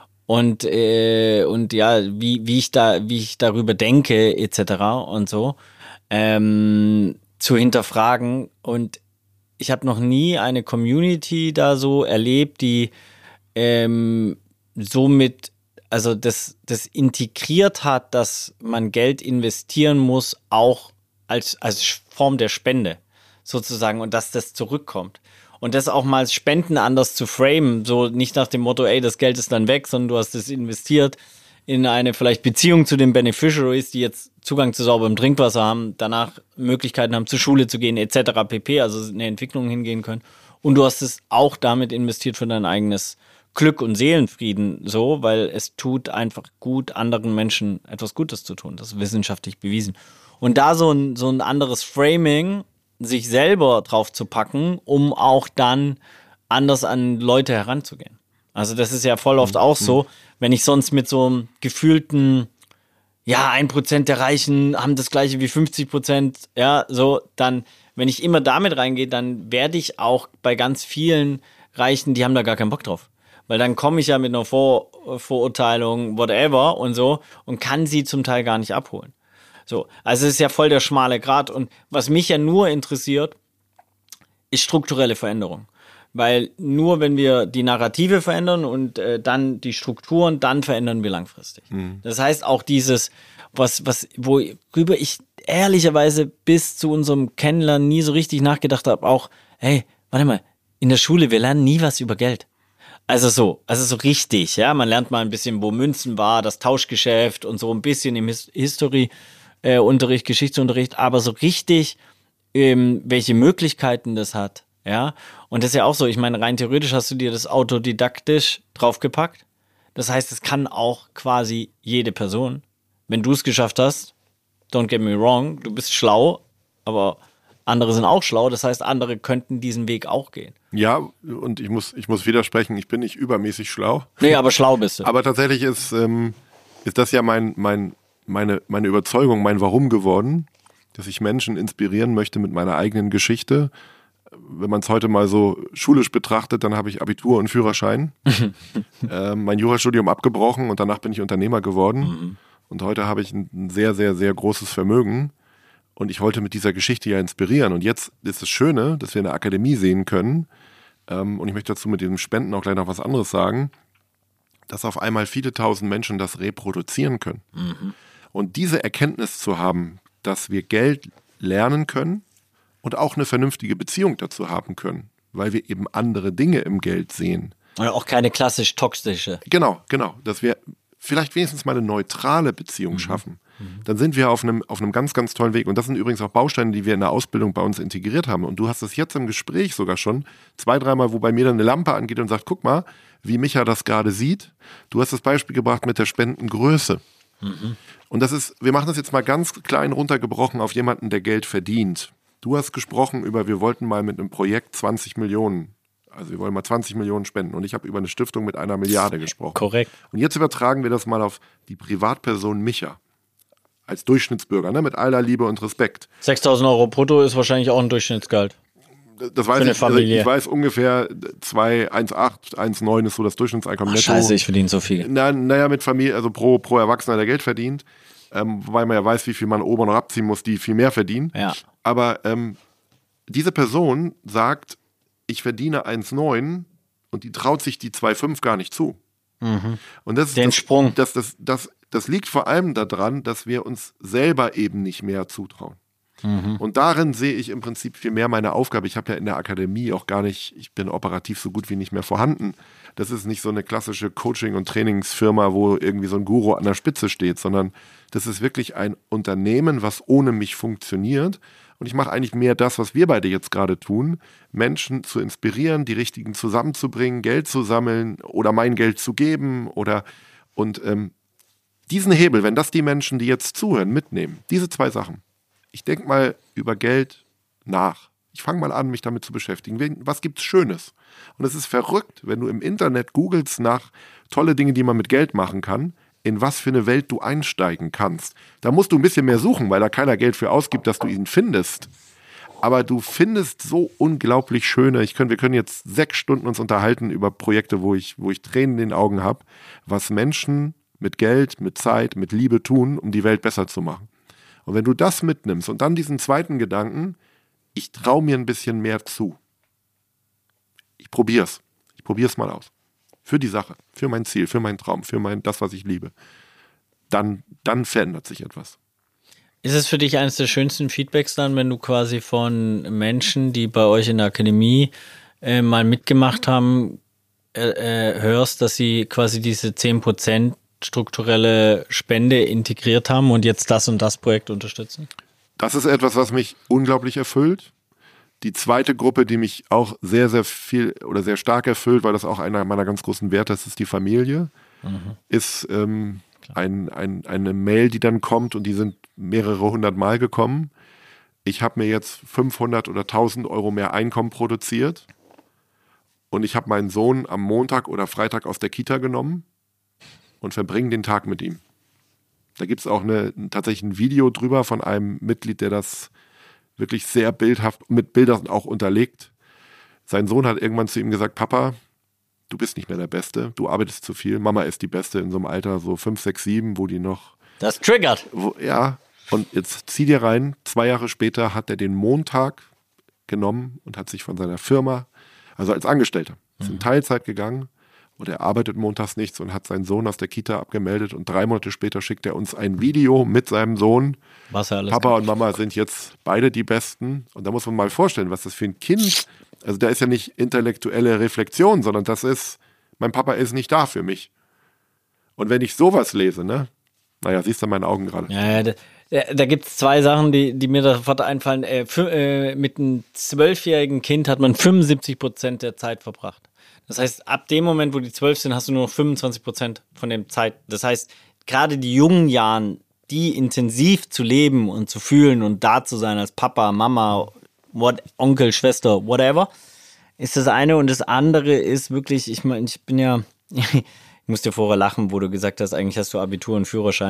Speaker 3: und ja, wie ich darüber denke etc. und so zu hinterfragen. Und ich habe noch nie eine Community da so erlebt, die somit, also das integriert hat, dass man Geld investieren muss, auch als Form der Spende sozusagen, und dass das zurückkommt. Und das auch mal als Spenden anders zu framen, so nicht nach dem Motto, ey, das Geld ist dann weg, sondern du hast es investiert in eine vielleicht Beziehung zu den Beneficiaries, die jetzt Zugang zu sauberem Trinkwasser haben, danach Möglichkeiten haben, zur Schule zu gehen, etc. pp., also eine Entwicklung hingehen können. Und du hast es auch damit investiert für dein eigenes Glück und Seelenfrieden, so, weil es tut einfach gut, anderen Menschen etwas Gutes zu tun. Das ist wissenschaftlich bewiesen. Und da so ein anderes Framing, sich selber drauf zu packen, um auch dann anders an Leute heranzugehen. Also das ist ja voll oft auch so, wenn ich sonst mit so einem gefühlten, ja, 1% der Reichen haben das gleiche wie 50%, ja, so, dann, wenn ich immer damit reingehe, dann werde ich auch bei ganz vielen Reichen, die haben da gar keinen Bock drauf. Weil dann komme ich ja mit einer Vorurteilung, whatever und so, und kann sie zum Teil gar nicht abholen. So, also es ist ja voll der schmale Grat. Und was mich ja nur interessiert, ist strukturelle Veränderung. Weil nur wenn wir die Narrative verändern und dann die Strukturen, dann verändern wir langfristig. Das heißt auch dieses, worüber ich ehrlicherweise bis zu unserem Kennenlernen nie so richtig nachgedacht habe, auch, hey, warte mal, in der Schule, wir lernen nie was über Geld. Also so richtig, ja, man lernt mal ein bisschen, wo Münzen war, das Tauschgeschäft und so ein bisschen im History-Unterricht, Geschichtsunterricht, aber so richtig, welche Möglichkeiten das hat, ja, und das ist ja auch so, ich meine, rein theoretisch hast du dir das autodidaktisch draufgepackt, das heißt, es kann auch quasi jede Person, wenn du es geschafft hast, don't get me wrong, du bist schlau, aber andere sind auch schlau, das heißt, andere könnten diesen Weg auch gehen.
Speaker 1: Ja, und ich muss widersprechen, ich bin nicht übermäßig schlau.
Speaker 3: Nee, aber schlau bist du.
Speaker 1: Aber tatsächlich ist das ja meine Überzeugung, mein Warum geworden, dass ich Menschen inspirieren möchte mit meiner eigenen Geschichte, wenn man es heute mal so schulisch betrachtet, dann habe ich Abitur und Führerschein, mein Jurastudium abgebrochen und danach bin ich Unternehmer geworden. Und heute habe ich ein sehr, sehr, sehr großes Vermögen. Und ich wollte mit dieser Geschichte ja inspirieren. Und jetzt ist das Schöne, dass wir eine Akademie sehen können. Und ich möchte dazu mit dem Spenden auch gleich noch was anderes sagen, dass auf einmal viele tausend Menschen das reproduzieren können. Und diese Erkenntnis zu haben, dass wir Geld lernen können und auch eine vernünftige Beziehung dazu haben können, weil wir eben andere Dinge im Geld sehen.
Speaker 3: Und auch keine klassisch toxische.
Speaker 1: Genau. Dass wir vielleicht wenigstens mal eine neutrale Beziehung schaffen. Dann sind wir auf einem ganz, ganz tollen Weg. Und das sind übrigens auch Bausteine, die wir in der Ausbildung bei uns integriert haben. Und du hast es jetzt im Gespräch sogar schon 2-3 Mal, wo bei mir dann eine Lampe angeht und sagt, guck mal, wie Micha das gerade sieht. Du hast das Beispiel gebracht mit der Spendengröße. Und das ist, wir machen das jetzt mal ganz klein runtergebrochen auf jemanden, der Geld verdient. Du hast gesprochen über, wir wollten mal mit einem Projekt 20 Millionen, also wir wollen mal 20 Millionen spenden. Und ich habe über eine Stiftung mit 1 Milliarde gesprochen.
Speaker 3: Korrekt.
Speaker 1: Und jetzt übertragen wir das mal auf die Privatperson Micha. Als Durchschnittsbürger, ne, mit aller Liebe und Respekt.
Speaker 3: 6.000 Euro brutto ist wahrscheinlich auch ein Durchschnittsgehalt.
Speaker 1: Das weiß ich. Also ich weiß ungefähr 1,8, 1,9 ist so das Durchschnittseinkommen netto.
Speaker 3: Scheiße, ich verdiene so viel.
Speaker 1: Naja, mit Familie, also pro Erwachsener, der Geld verdient. Wobei man ja weiß, wie viel man oben noch abziehen muss, die viel mehr verdienen.
Speaker 3: Ja.
Speaker 1: Aber diese Person sagt, ich verdiene 1,9 und die traut sich die 2,5 gar nicht zu. Und das,
Speaker 3: Den Sprung.
Speaker 1: Das liegt vor allem daran, dass wir uns selber eben nicht mehr zutrauen. Und darin sehe ich im Prinzip viel mehr meine Aufgabe. Ich habe ja in der Akademie auch gar nicht, ich bin operativ so gut wie nicht mehr vorhanden. Das ist nicht so eine klassische Coaching- und Trainingsfirma, wo irgendwie so ein Guru an der Spitze steht, sondern das ist wirklich ein Unternehmen, was ohne mich funktioniert. Und ich mache eigentlich mehr das, was wir beide jetzt gerade tun, Menschen zu inspirieren, die Richtigen zusammenzubringen, Geld zu sammeln oder mein Geld zu geben diesen Hebel, wenn das die Menschen, die jetzt zuhören, mitnehmen, diese 2 Sachen. Ich denke mal über Geld nach. Ich fange mal an, mich damit zu beschäftigen. Was gibt's Schönes? Und es ist verrückt, wenn du im Internet googelst nach tolle Dinge, die man mit Geld machen kann, in was für eine Welt du einsteigen kannst. Da musst du ein bisschen mehr suchen, weil da keiner Geld für ausgibt, dass du ihn findest. Aber du findest so unglaublich schöne, wir können jetzt 6 Stunden uns unterhalten über Projekte, wo ich Tränen in den Augen habe, was Menschen mit Geld, mit Zeit, mit Liebe tun, um die Welt besser zu machen. Und wenn du das mitnimmst und dann diesen zweiten Gedanken, ich traue mir ein bisschen mehr zu. Ich probier's mal aus. Für die Sache, für mein Ziel, für meinen Traum, für das, was ich liebe. Dann verändert sich etwas.
Speaker 3: Ist es für dich eines der schönsten Feedbacks dann, wenn du quasi von Menschen, die bei euch in der Akademie mal mitgemacht haben, hörst, dass sie quasi diese 10% strukturelle Spende integriert haben und jetzt das und das Projekt unterstützen?
Speaker 1: Das ist etwas, was mich unglaublich erfüllt. Die zweite Gruppe, die mich auch sehr, sehr viel oder sehr stark erfüllt, weil das auch einer meiner ganz großen Werte ist die Familie, ist eine Mail, die dann kommt und die sind mehrere 100 Mal gekommen. Ich habe mir jetzt 500 oder 1.000 Euro mehr Einkommen produziert und ich habe meinen Sohn am Montag oder Freitag aus der Kita genommen und verbringen den Tag mit ihm. Da gibt es auch tatsächlich ein Video drüber von einem Mitglied, der das wirklich sehr bildhaft mit Bildern auch unterlegt. Sein Sohn hat irgendwann zu ihm gesagt, Papa, du bist nicht mehr der Beste, du arbeitest zu viel, Mama ist die Beste in so einem Alter, so 5, 6, 7, wo die noch...
Speaker 3: Das triggert.
Speaker 1: Ja, und jetzt zieh dir rein, 2 Jahre später hat er den Montag genommen und hat sich von seiner Firma, also als Angestellter, ist in Teilzeit gegangen, und er arbeitet montags nichts und hat seinen Sohn aus der Kita abgemeldet und 3 Monate später schickt er uns ein Video mit seinem Sohn.
Speaker 3: Was er alles
Speaker 1: Papa
Speaker 3: kann.
Speaker 1: Und Mama sind jetzt beide die Besten. Und da muss man mal vorstellen, was das für ein Kind, also da ist ja nicht intellektuelle Reflexion, sondern das ist, mein Papa ist nicht da für mich. Und wenn ich sowas lese, ne, naja, siehst du in meinen Augen gerade.
Speaker 3: Ja, da gibt es 2 Sachen, die mir da sofort einfallen. Mit einem 12-jährigen Kind hat man 75% der Zeit verbracht. Das heißt, ab dem Moment, wo die 12 sind, hast du nur noch 25% von der Zeit. Das heißt, gerade die jungen Jahren, die intensiv zu leben und zu fühlen und da zu sein als Papa, Mama, Onkel, Schwester, whatever, ist das eine. Und das andere ist wirklich, ich meine, ich bin ja, ich musste vorher lachen, wo du gesagt hast, eigentlich hast du Abitur und Führerschein.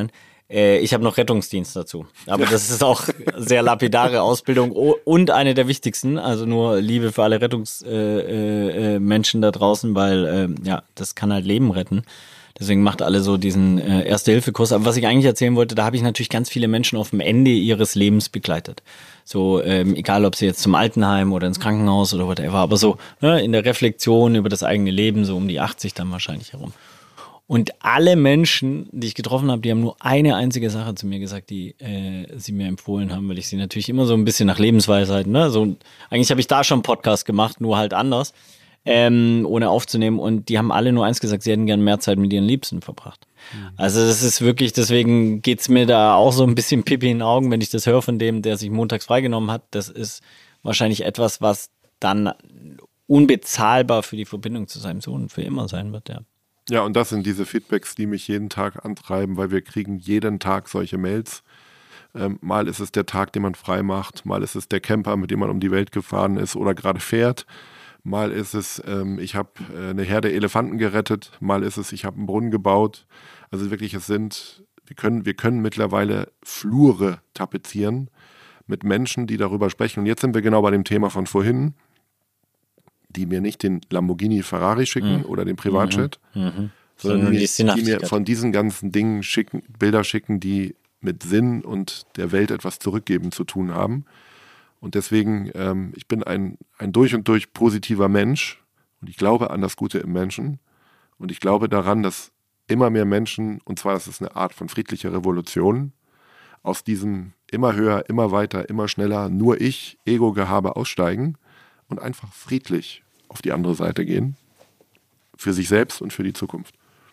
Speaker 3: Ich habe noch Rettungsdienst dazu. Aber das ist auch sehr lapidare Ausbildung und eine der wichtigsten. Also nur Liebe für alle Rettungsmenschen da draußen, weil das kann halt Leben retten. Deswegen macht alle so diesen Erste-Hilfe-Kurs. Aber was ich eigentlich erzählen wollte, da habe ich natürlich ganz viele Menschen auf dem Ende ihres Lebens begleitet. So, egal ob sie jetzt zum Altenheim oder ins Krankenhaus oder whatever, aber so in der Reflexion über das eigene Leben, so um die 80 dann wahrscheinlich herum. Und alle Menschen, die ich getroffen habe, die haben nur eine einzige Sache zu mir gesagt, die sie mir empfohlen haben, weil ich sie natürlich immer so ein bisschen nach Lebensweisheiten, so, eigentlich habe ich da schon einen Podcast gemacht, nur halt anders, ohne aufzunehmen. Und die haben alle nur eins gesagt, sie hätten gern mehr Zeit mit ihren Liebsten verbracht. Also das ist wirklich, deswegen geht's mir da auch so ein bisschen Pipi in den Augen, wenn ich das höre von dem, der sich montags freigenommen hat. Das ist wahrscheinlich etwas, was dann unbezahlbar für die Verbindung zu seinem Sohn für immer sein wird, ja.
Speaker 1: Ja, und das sind diese Feedbacks, die mich jeden Tag antreiben, weil wir kriegen jeden Tag solche Mails. Mal ist es der Tag, den man frei macht, mal ist es der Camper, mit dem man um die Welt gefahren ist oder gerade fährt. Mal ist es, ich habe eine Herde Elefanten gerettet, mal ist es, ich habe einen Brunnen gebaut. Also wirklich, wir können mittlerweile Flure tapezieren mit Menschen, die darüber sprechen. Und jetzt sind wir genau bei dem Thema von vorhin, die mir nicht den Lamborghini Ferrari schicken oder den Privatjet, sondern die mir von diesen ganzen Dingen Bilder schicken, die mit Sinn und der Welt etwas zurückgeben zu tun haben. Und deswegen, ich bin ein durch und durch positiver Mensch und ich glaube an das Gute im Menschen und ich glaube daran, dass immer mehr Menschen, und zwar das ist eine Art von friedlicher Revolution, aus diesem immer höher, immer weiter, immer schneller, nur ich, Ego-Gehabe aussteigen und einfach friedlich auf die andere Seite gehen. Für sich selbst und für die Zukunft.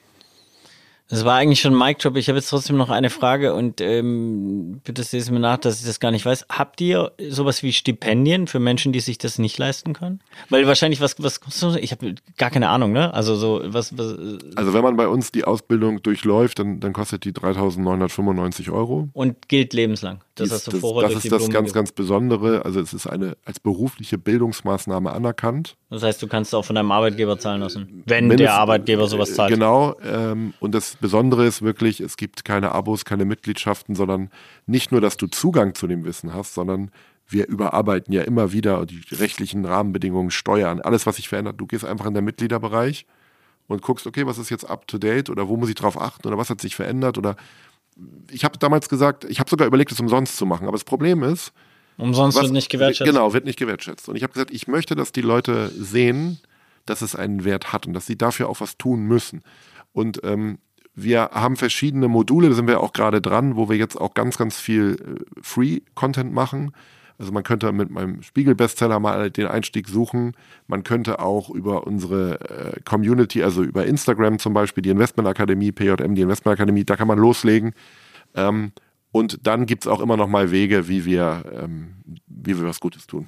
Speaker 3: Das war eigentlich schon ein Mic-Drop. Ich habe jetzt trotzdem noch eine Frage und bitte seht es mir nach, dass ich das gar nicht weiß. Habt ihr sowas wie Stipendien für Menschen, die sich das nicht leisten können? Weil wahrscheinlich, was kostet das? Ich habe gar keine Ahnung, ne? Also so, was
Speaker 1: Also wenn man bei uns die Ausbildung durchläuft, dann kostet die 3.995 €.
Speaker 3: Und gilt lebenslang. Das ist
Speaker 1: das ganz Besondere. Also es ist als berufliche Bildungsmaßnahme anerkannt.
Speaker 3: Das heißt, du kannst auch von deinem Arbeitgeber zahlen lassen, wenn der Arbeitgeber sowas zahlt.
Speaker 1: Genau. Und das Besondere ist wirklich, es gibt keine Abos, keine Mitgliedschaften, sondern nicht nur, dass du Zugang zu dem Wissen hast, sondern wir überarbeiten ja immer wieder die rechtlichen Rahmenbedingungen, Steuern, alles, was sich verändert. Du gehst einfach in den Mitgliederbereich und guckst, okay, was ist jetzt up to date oder wo muss ich drauf achten oder was hat sich verändert oder ich habe damals gesagt, ich habe sogar überlegt, es umsonst zu machen, aber das Problem ist,
Speaker 3: umsonst wird nicht gewertschätzt.
Speaker 1: Genau, wird nicht gewertschätzt. Und ich habe gesagt, ich möchte, dass die Leute sehen, dass es einen Wert hat und dass sie dafür auch was tun müssen. Und wir haben verschiedene Module, da sind wir auch gerade dran, wo wir jetzt auch ganz, ganz viel Free-Content machen. Also man könnte mit meinem Spiegel-Bestseller mal den Einstieg suchen. Man könnte auch über unsere Community, also über Instagram zum Beispiel, die Investmentakademie, PJM, die Investmentakademie, da kann man loslegen. Und dann gibt es auch immer noch mal Wege, wie wir was Gutes tun.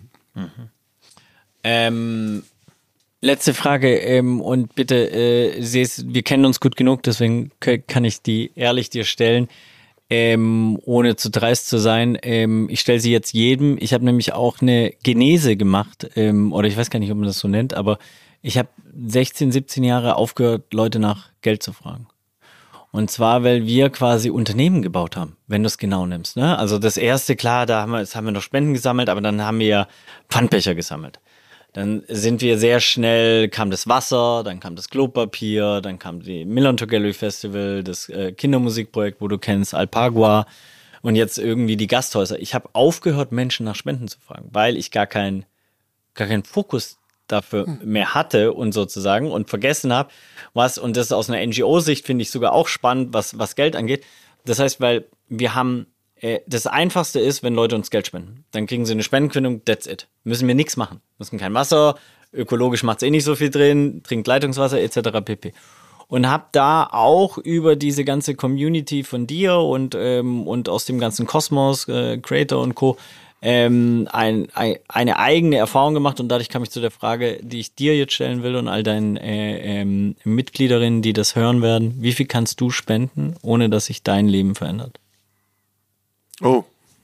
Speaker 3: Letzte Frage und bitte, wir kennen uns gut genug, deswegen kann ich die ehrlich dir stellen, ohne zu dreist zu sein. Ich stelle sie jetzt jedem. Ich habe nämlich auch eine Genese gemacht, oder ich weiß gar nicht, ob man das so nennt, aber ich habe 16, 17 Jahre aufgehört, Leute nach Geld zu fragen. Und zwar, weil wir quasi Unternehmen gebaut haben, wenn du es genau nimmst. Ne? Also das erste, klar, haben wir noch Spenden gesammelt, aber dann haben wir Pfandbecher gesammelt. Dann sind wir sehr schnell, kam das Wasser, dann kam das Klopapier, dann kam die Millantor Gallery Festival, das Kindermusikprojekt, wo du kennst, Alpagua und jetzt irgendwie die Gasthäuser. Ich habe aufgehört, Menschen nach Spenden zu fragen, weil ich gar keinen Fokus dafür mehr hatte und sozusagen und vergessen habe, und das aus einer NGO-Sicht finde ich sogar auch spannend, was Geld angeht. Das heißt, weil wir haben das Einfachste ist, wenn Leute uns Geld spenden. Dann kriegen sie eine Spendenquittung, that's it. Müssen wir nichts machen. Müssen kein Wasser, ökologisch macht es nicht so viel drin, trinkt Leitungswasser etc. pp. Und hab da auch über diese ganze Community von dir und aus dem ganzen Kosmos, Creator und Co. Eine eigene Erfahrung gemacht und dadurch kam ich zu der Frage, die ich dir jetzt stellen will und all deinen Mitgliederinnen, die das hören werden. Wie viel kannst du spenden, ohne dass sich dein Leben verändert?
Speaker 1: Oh.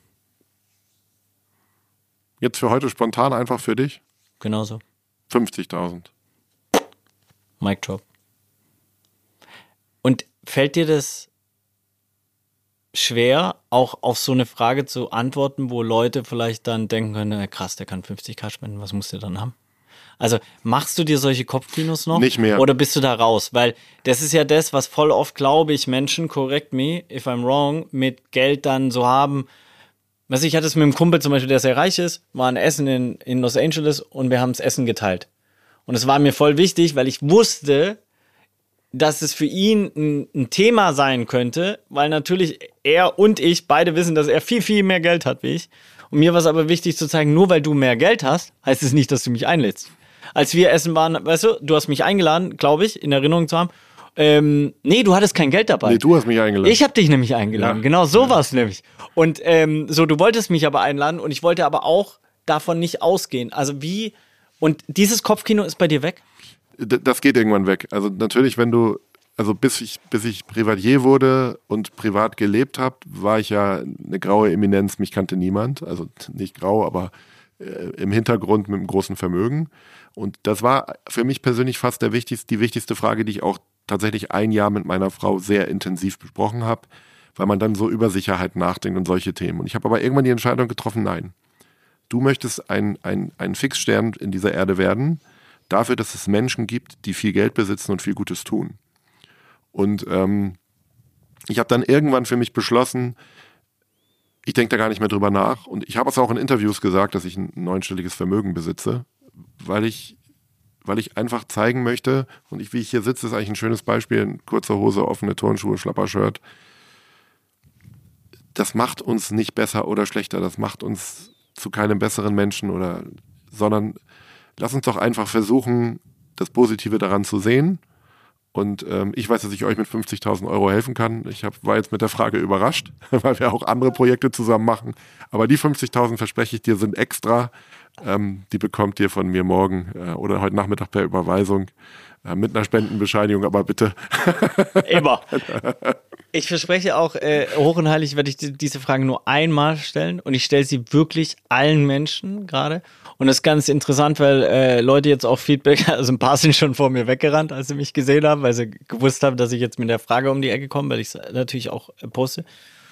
Speaker 1: Jetzt für heute spontan einfach für dich?
Speaker 3: Genauso.
Speaker 1: 50.000.
Speaker 3: Mic drop. Und fällt dir das schwer, auch auf so eine Frage zu antworten, wo Leute vielleicht dann denken können, krass, der kann 50.000 spenden, was muss der dann haben? Also machst du dir solche Kopfkinos noch?
Speaker 1: Nicht mehr.
Speaker 3: Oder bist du da raus? Weil das ist ja das, was voll oft, glaube ich, Menschen, correct me if I'm wrong, mit Geld dann so haben. Weißt du, ich hatte es mit einem Kumpel zum Beispiel, der sehr reich ist, war ein Essen in Los Angeles und wir haben das Essen geteilt. Und es war mir voll wichtig, weil ich wusste, dass es für ihn ein Thema sein könnte, weil natürlich er und ich beide wissen, dass er viel, viel mehr Geld hat wie ich. Und mir war es aber wichtig zu zeigen, nur weil du mehr Geld hast, heißt es nicht, dass du mich einlädst. Als wir essen waren, weißt du hast mich eingeladen, glaube ich, in Erinnerung zu haben. Nee, du hattest kein Geld dabei.
Speaker 1: Nee, du hast mich eingeladen.
Speaker 3: Ich habe dich nämlich eingeladen,
Speaker 1: ja.
Speaker 3: Genau so war es nämlich. Und du wolltest mich aber einladen und ich wollte aber auch davon nicht ausgehen. Also wie, und dieses Kopfkino ist bei dir weg?
Speaker 1: Das geht irgendwann weg. Also natürlich, bis ich Privatier wurde und privat gelebt habe, war ich ja eine graue Eminenz, mich kannte niemand. Also nicht grau, aber im Hintergrund mit einem großen Vermögen. Und das war für mich persönlich fast die wichtigste Frage, die ich auch tatsächlich ein Jahr mit meiner Frau sehr intensiv besprochen habe, weil man dann so über Sicherheit nachdenkt und solche Themen. Und ich habe aber irgendwann die Entscheidung getroffen, nein, du möchtest ein Fixstern in dieser Erde werden, dafür, dass es Menschen gibt, die viel Geld besitzen und viel Gutes tun. Und ich habe dann irgendwann für mich beschlossen, ich denke da gar nicht mehr drüber nach. Und ich habe es auch in Interviews gesagt, dass ich ein 9-stelliges Vermögen besitze, weil ich einfach zeigen möchte, und wie ich hier sitze, ist eigentlich ein schönes Beispiel, kurze Hose, offene Turnschuhe, Schlappershirt. Das macht uns nicht besser oder schlechter, das macht uns zu keinem besseren Menschen sondern lass uns doch einfach versuchen, das Positive daran zu sehen. Und ich weiß, dass ich euch mit 50.000 Euro helfen kann. Ich war jetzt mit der Frage überrascht, weil wir auch andere Projekte zusammen machen. Aber die 50.000, verspreche ich dir, sind extra. Die bekommt ihr von mir morgen oder heute Nachmittag per Überweisung mit einer Spendenbescheinigung. Aber bitte.
Speaker 3: Immer. Ich verspreche auch, hoch und heilig werde ich diese Frage nur einmal stellen. Und ich stelle sie wirklich allen Menschen gerade. Und das ist ganz interessant, weil Leute jetzt auch Feedback, also ein paar sind schon vor mir weggerannt, als sie mich gesehen haben, weil sie gewusst haben, dass ich jetzt mit der Frage um die Ecke komme, weil ich es natürlich auch poste.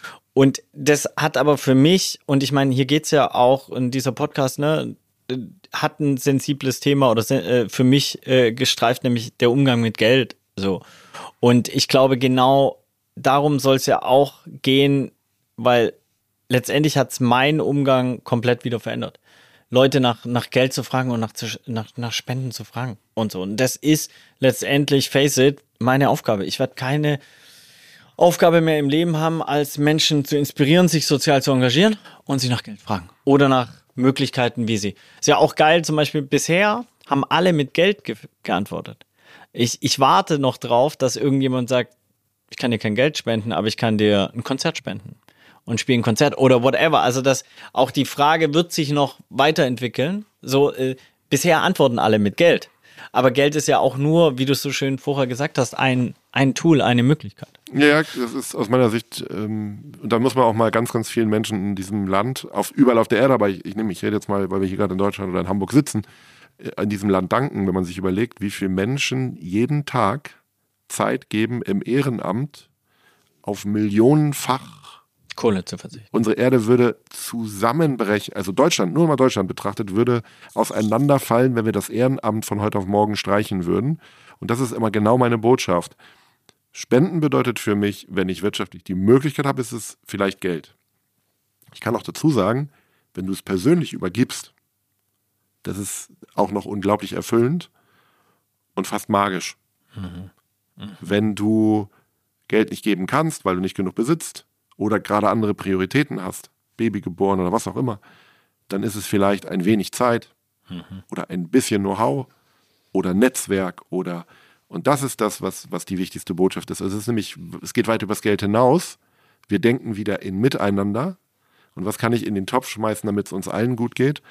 Speaker 3: Und das hat aber für mich, und ich meine, hier geht es ja auch in dieser Podcast, ne, hat ein sensibles Thema oder für mich gestreift, nämlich der Umgang mit Geld. So. Und ich glaube, genau darum soll es ja auch gehen, weil letztendlich hat es meinen Umgang komplett wieder verändert. Leute nach Geld zu fragen und nach Spenden zu fragen und so. Und das ist letztendlich, face it, meine Aufgabe. Ich werde keine Aufgabe mehr im Leben haben, als Menschen zu inspirieren, sich sozial zu engagieren und sie nach Geld fragen. Oder nach Möglichkeiten, wie sie. Ist ja auch geil, zum Beispiel bisher haben alle mit Geld geantwortet. Ich warte noch drauf, dass irgendjemand sagt, ich kann dir kein Geld spenden, aber ich kann dir ein Konzert spenden. Und spielen ein Konzert oder whatever. Also auch die Frage wird sich noch weiterentwickeln. So, bisher antworten alle mit Geld. Aber Geld ist ja auch nur, wie du es so schön vorher gesagt hast, ein Tool, eine Möglichkeit.
Speaker 1: Ja, das ist aus meiner Sicht, und da muss man auch mal ganz, ganz vielen Menschen in diesem Land, überall auf der Erde, aber ich rede jetzt mal, weil wir hier gerade in Deutschland oder in Hamburg sitzen, in diesem Land danken, wenn man sich überlegt, wie viele Menschen jeden Tag Zeit geben im Ehrenamt auf millionenfach
Speaker 3: Kohle zu verzichten.
Speaker 1: Unsere Erde würde zusammenbrechen, also Deutschland, nur mal Deutschland betrachtet, würde auseinanderfallen, wenn wir das Ehrenamt von heute auf morgen streichen würden. Und das ist immer genau meine Botschaft. Spenden bedeutet für mich, wenn ich wirtschaftlich die Möglichkeit habe, ist es vielleicht Geld. Ich kann auch dazu sagen, wenn du es persönlich übergibst, das ist auch noch unglaublich erfüllend und fast magisch. Wenn du Geld nicht geben kannst, weil du nicht genug besitzt, oder gerade andere Prioritäten hast, Baby geboren oder was auch immer, dann ist es vielleicht ein wenig Zeit oder ein bisschen Know-how oder Netzwerk und das ist das, was die wichtigste Botschaft ist. Also es geht weit über das Geld hinaus. Wir denken wieder in Miteinander und was kann ich in den Topf schmeißen, damit es uns allen gut geht,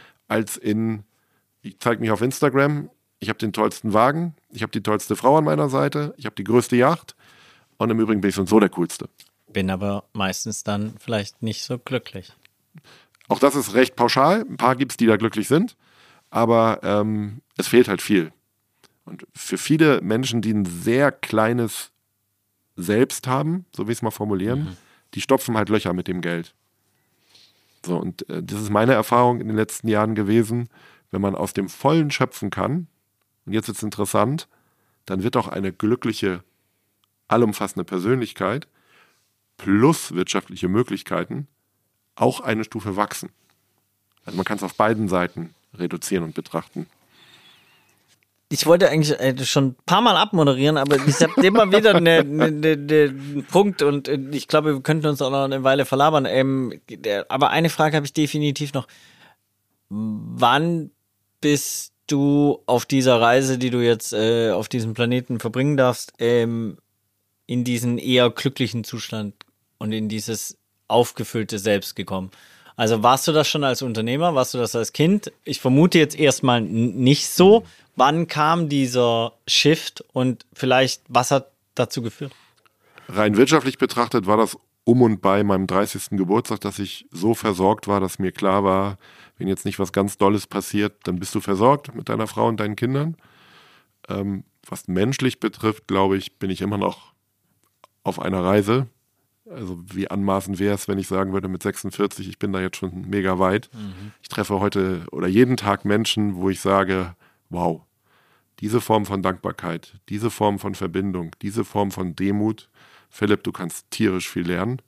Speaker 1: ich zeige mich auf Instagram, ich habe den tollsten Wagen, ich habe die tollste Frau an meiner Seite, ich habe die größte Yacht und im Übrigen bin ich so der Coolste.
Speaker 3: Bin aber meistens dann vielleicht nicht so glücklich.
Speaker 1: Auch das ist recht pauschal. Ein paar gibt es, die da glücklich sind. Aber es fehlt halt viel. Und für viele Menschen, die ein sehr kleines Selbst haben, so wie ich es mal formulieren, die stopfen halt Löcher mit dem Geld. So, und das ist meine Erfahrung in den letzten Jahren gewesen, wenn man aus dem Vollen schöpfen kann, und jetzt ist es interessant, dann wird auch eine glückliche, allumfassende Persönlichkeit plus wirtschaftliche Möglichkeiten auch eine Stufe wachsen. Also man kann es auf beiden Seiten reduzieren und betrachten.
Speaker 3: Ich wollte eigentlich schon ein paar Mal abmoderieren, aber ich habe immer wieder einen Punkt und ich glaube, wir könnten uns auch noch eine Weile verlabern. Aber eine Frage habe ich definitiv noch. Wann bist du auf dieser Reise, die du jetzt auf diesem Planeten verbringen darfst, in diesen eher glücklichen Zustand und in dieses aufgefüllte Selbst gekommen? Also warst du das schon als Unternehmer? Warst du das als Kind? Ich vermute jetzt erstmal nicht so. Wann kam dieser Shift und vielleicht, was hat dazu geführt?
Speaker 1: Rein wirtschaftlich betrachtet war das um und bei meinem 30. Geburtstag, dass ich so versorgt war, dass mir klar war, wenn jetzt nicht was ganz Dolles passiert, dann bist du versorgt mit deiner Frau und deinen Kindern. Was menschlich betrifft, glaube ich, bin ich immer noch auf einer Reise. Also wie anmaßend wäre es, wenn ich sagen würde, mit 46, ich bin da jetzt schon mega weit. Ich treffe heute oder jeden Tag Menschen, wo ich sage, wow, diese Form von Dankbarkeit, diese Form von Verbindung, diese Form von Demut, Philipp, du kannst tierisch viel lernen.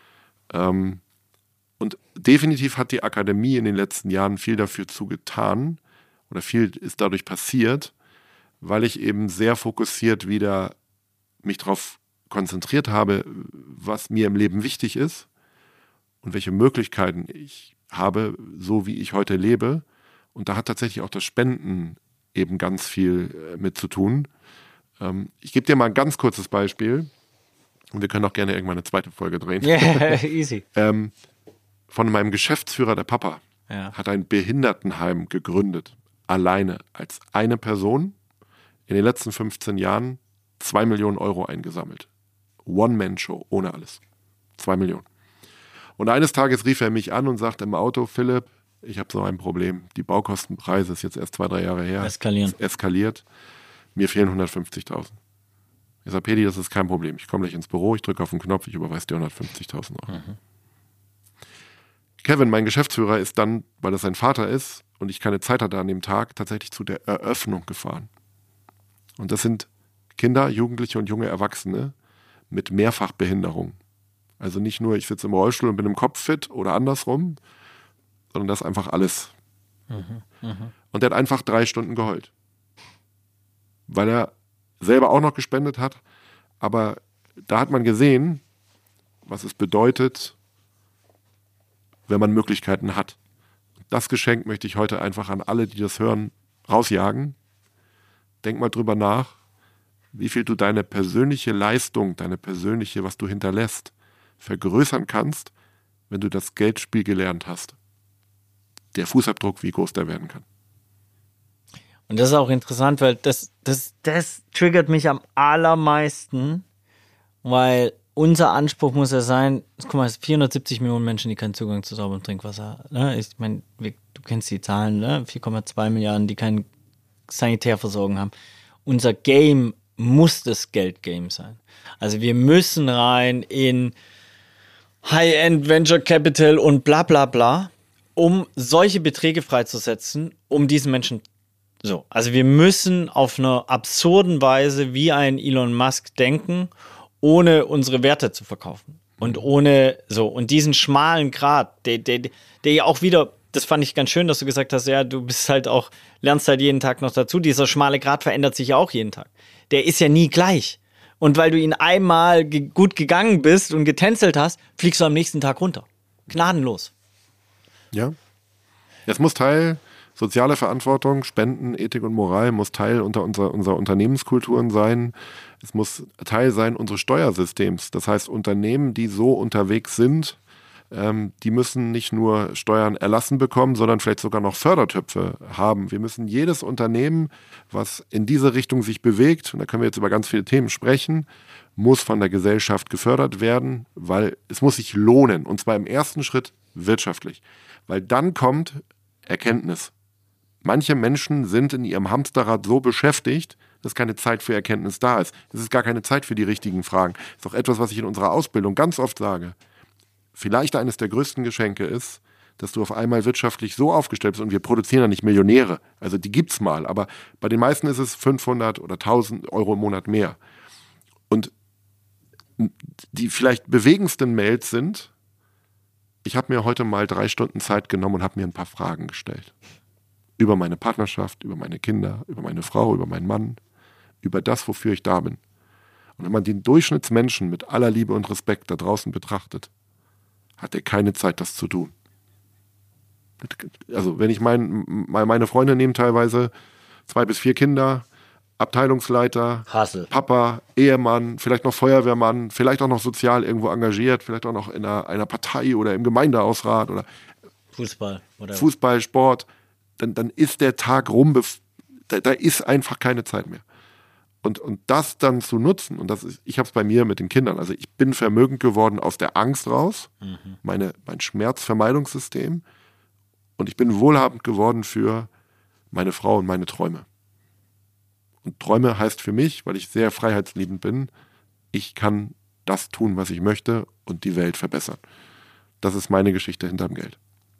Speaker 1: Und definitiv hat die Akademie in den letzten Jahren viel dafür zugetan oder viel ist dadurch passiert, weil ich eben sehr fokussiert wieder mich darauf konzentriert habe, was mir im Leben wichtig ist und welche Möglichkeiten ich habe, so wie ich heute lebe. Und da hat tatsächlich auch das Spenden eben ganz viel mit zu tun. Ich gebe dir mal ein ganz kurzes Beispiel und wir können auch gerne irgendwann eine zweite Folge drehen.
Speaker 3: Yeah, easy.
Speaker 1: Von meinem Geschäftsführer, der Papa, hat ein Behindertenheim gegründet, alleine als eine Person, in den letzten 15 Jahren 2 Millionen Euro eingesammelt. One-Man-Show, ohne alles. 2 Millionen. Und eines Tages rief er mich an und sagte im Auto, Philipp, ich habe so ein Problem. Die Baukostenpreise ist jetzt erst 2-3 Jahre her. Eskaliert. Mir fehlen 150.000. Ich sage, Pedi, das ist kein Problem. Ich komme gleich ins Büro, ich drücke auf den Knopf, ich überweise dir 150.000 Euro. Kevin, mein Geschäftsführer, ist dann, weil das sein Vater ist und ich keine Zeit hatte an dem Tag, tatsächlich zu der Eröffnung gefahren. Und das sind Kinder, Jugendliche und junge Erwachsene mit Mehrfachbehinderung. Also nicht nur, ich sitze im Rollstuhl und bin im Kopf fit oder andersrum, sondern das ist einfach alles. Und der hat einfach 3 Stunden geheult. Weil er selber auch noch gespendet hat. Aber da hat man gesehen, was es bedeutet, wenn man Möglichkeiten hat. Das Geschenk möchte ich heute einfach an alle, die das hören, rausjagen. Denk mal drüber nach, wie viel du deine persönliche Leistung, deine persönliche, was du hinterlässt, vergrößern kannst, wenn du das Geldspiel gelernt hast. Der Fußabdruck, wie groß der werden kann.
Speaker 3: Und das ist auch interessant, weil das triggert mich am allermeisten, weil unser Anspruch muss ja sein, guck mal, es sind 470 Millionen Menschen, die keinen Zugang zu sauberem Trinkwasser haben. Ne? Ich meine, du kennst die Zahlen, ne? 4,2 Milliarden, die keine Sanitärversorgung haben. Unser Game muss das Geldgame sein. Also wir müssen rein in High-End Venture Capital und bla bla bla, um solche Beträge freizusetzen, um diesen Menschen so. Also wir müssen auf einer absurden Weise wie ein Elon Musk denken, ohne unsere Werte zu verkaufen. Und ohne so. Und diesen schmalen Grat, der ja auch wieder, das fand ich ganz schön, dass du gesagt hast, ja, du bist halt auch, lernst halt jeden Tag noch dazu. Dieser schmale Grat verändert sich ja auch jeden Tag. Der ist ja nie gleich. Und weil du ihn einmal gut gegangen bist und getänzelt hast, fliegst du am nächsten Tag runter. Gnadenlos.
Speaker 1: Ja. Es muss Teil soziale Verantwortung, Spenden, Ethik und Moral muss Teil unserer Unternehmenskulturen sein. Es muss Teil sein unseres Steuersystems. Das heißt, Unternehmen, die so unterwegs sind, die müssen nicht nur Steuern erlassen bekommen, sondern vielleicht sogar noch Fördertöpfe haben. Wir müssen jedes Unternehmen, was in diese Richtung sich bewegt, und da können wir jetzt über ganz viele Themen sprechen, muss von der Gesellschaft gefördert werden, weil es muss sich lohnen. Und zwar im ersten Schritt wirtschaftlich. Weil dann kommt Erkenntnis. Manche Menschen sind in ihrem Hamsterrad so beschäftigt, dass keine Zeit für Erkenntnis da ist. Es ist gar keine Zeit für die richtigen Fragen. Das ist auch etwas, was ich in unserer Ausbildung ganz oft sage. Vielleicht eines der größten Geschenke ist, dass du auf einmal wirtschaftlich so aufgestellt bist und wir produzieren ja nicht Millionäre. Also die gibt's mal, aber bei den meisten ist es 500 oder 1000 Euro im Monat mehr. Und die vielleicht bewegendsten Mails sind, ich habe mir heute mal 3 Stunden Zeit genommen und habe mir ein paar Fragen gestellt. Über meine Partnerschaft, über meine Kinder, über meine Frau, über meinen Mann, über das, wofür ich da bin. Und wenn man den Durchschnittsmenschen mit aller Liebe und Respekt da draußen betrachtet, hat er keine Zeit, das zu tun. Also wenn ich meine Freunde nehmen teilweise 2 bis 4 Kinder, Abteilungsleiter,
Speaker 3: Hassel.
Speaker 1: Papa, Ehemann, vielleicht noch Feuerwehrmann, vielleicht auch noch sozial irgendwo engagiert, vielleicht auch noch in einer Partei oder im Gemeindehausrat oder Fußball, Sport, dann ist der Tag rum, da ist einfach keine Zeit mehr. Und das dann zu nutzen, und ich habe es bei mir mit den Kindern, also ich bin vermögend geworden aus der Angst raus, mein Schmerzvermeidungssystem, und ich bin wohlhabend geworden für meine Frau und meine Träume. Und Träume heißt für mich, weil ich sehr freiheitsliebend bin, ich kann das tun, was ich möchte und die Welt verbessern. Das ist meine Geschichte hinterm Geld.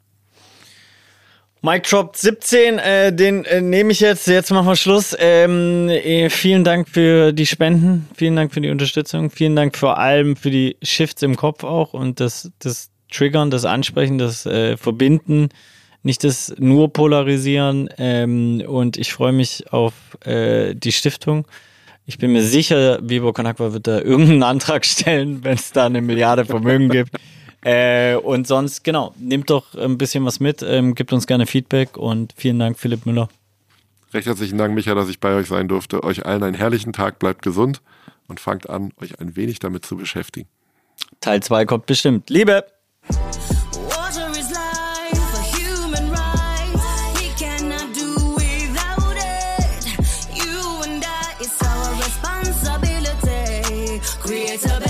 Speaker 3: Mic Drop 17, den nehme ich jetzt. Jetzt machen wir Schluss. Vielen Dank für die Spenden, vielen Dank für die Unterstützung, vielen Dank vor allem für die Shifts im Kopf auch und das Triggern, das Ansprechen, das Verbinden, nicht das nur Polarisieren. Und ich freue mich auf die Stiftung. Ich bin mir sicher, Viva Con Agua wird da irgendeinen Antrag stellen, wenn es da 1 Milliarde Vermögen gibt. Und sonst, genau, nehmt doch ein bisschen was mit, gebt uns gerne Feedback und vielen Dank, Philipp Müller.
Speaker 1: Recht herzlichen Dank, Micha, dass ich bei euch sein durfte. Euch allen einen herrlichen Tag, bleibt gesund und fangt an, euch ein wenig damit zu beschäftigen.
Speaker 3: Teil 2 kommt bestimmt. Liebe!
Speaker 4: Create a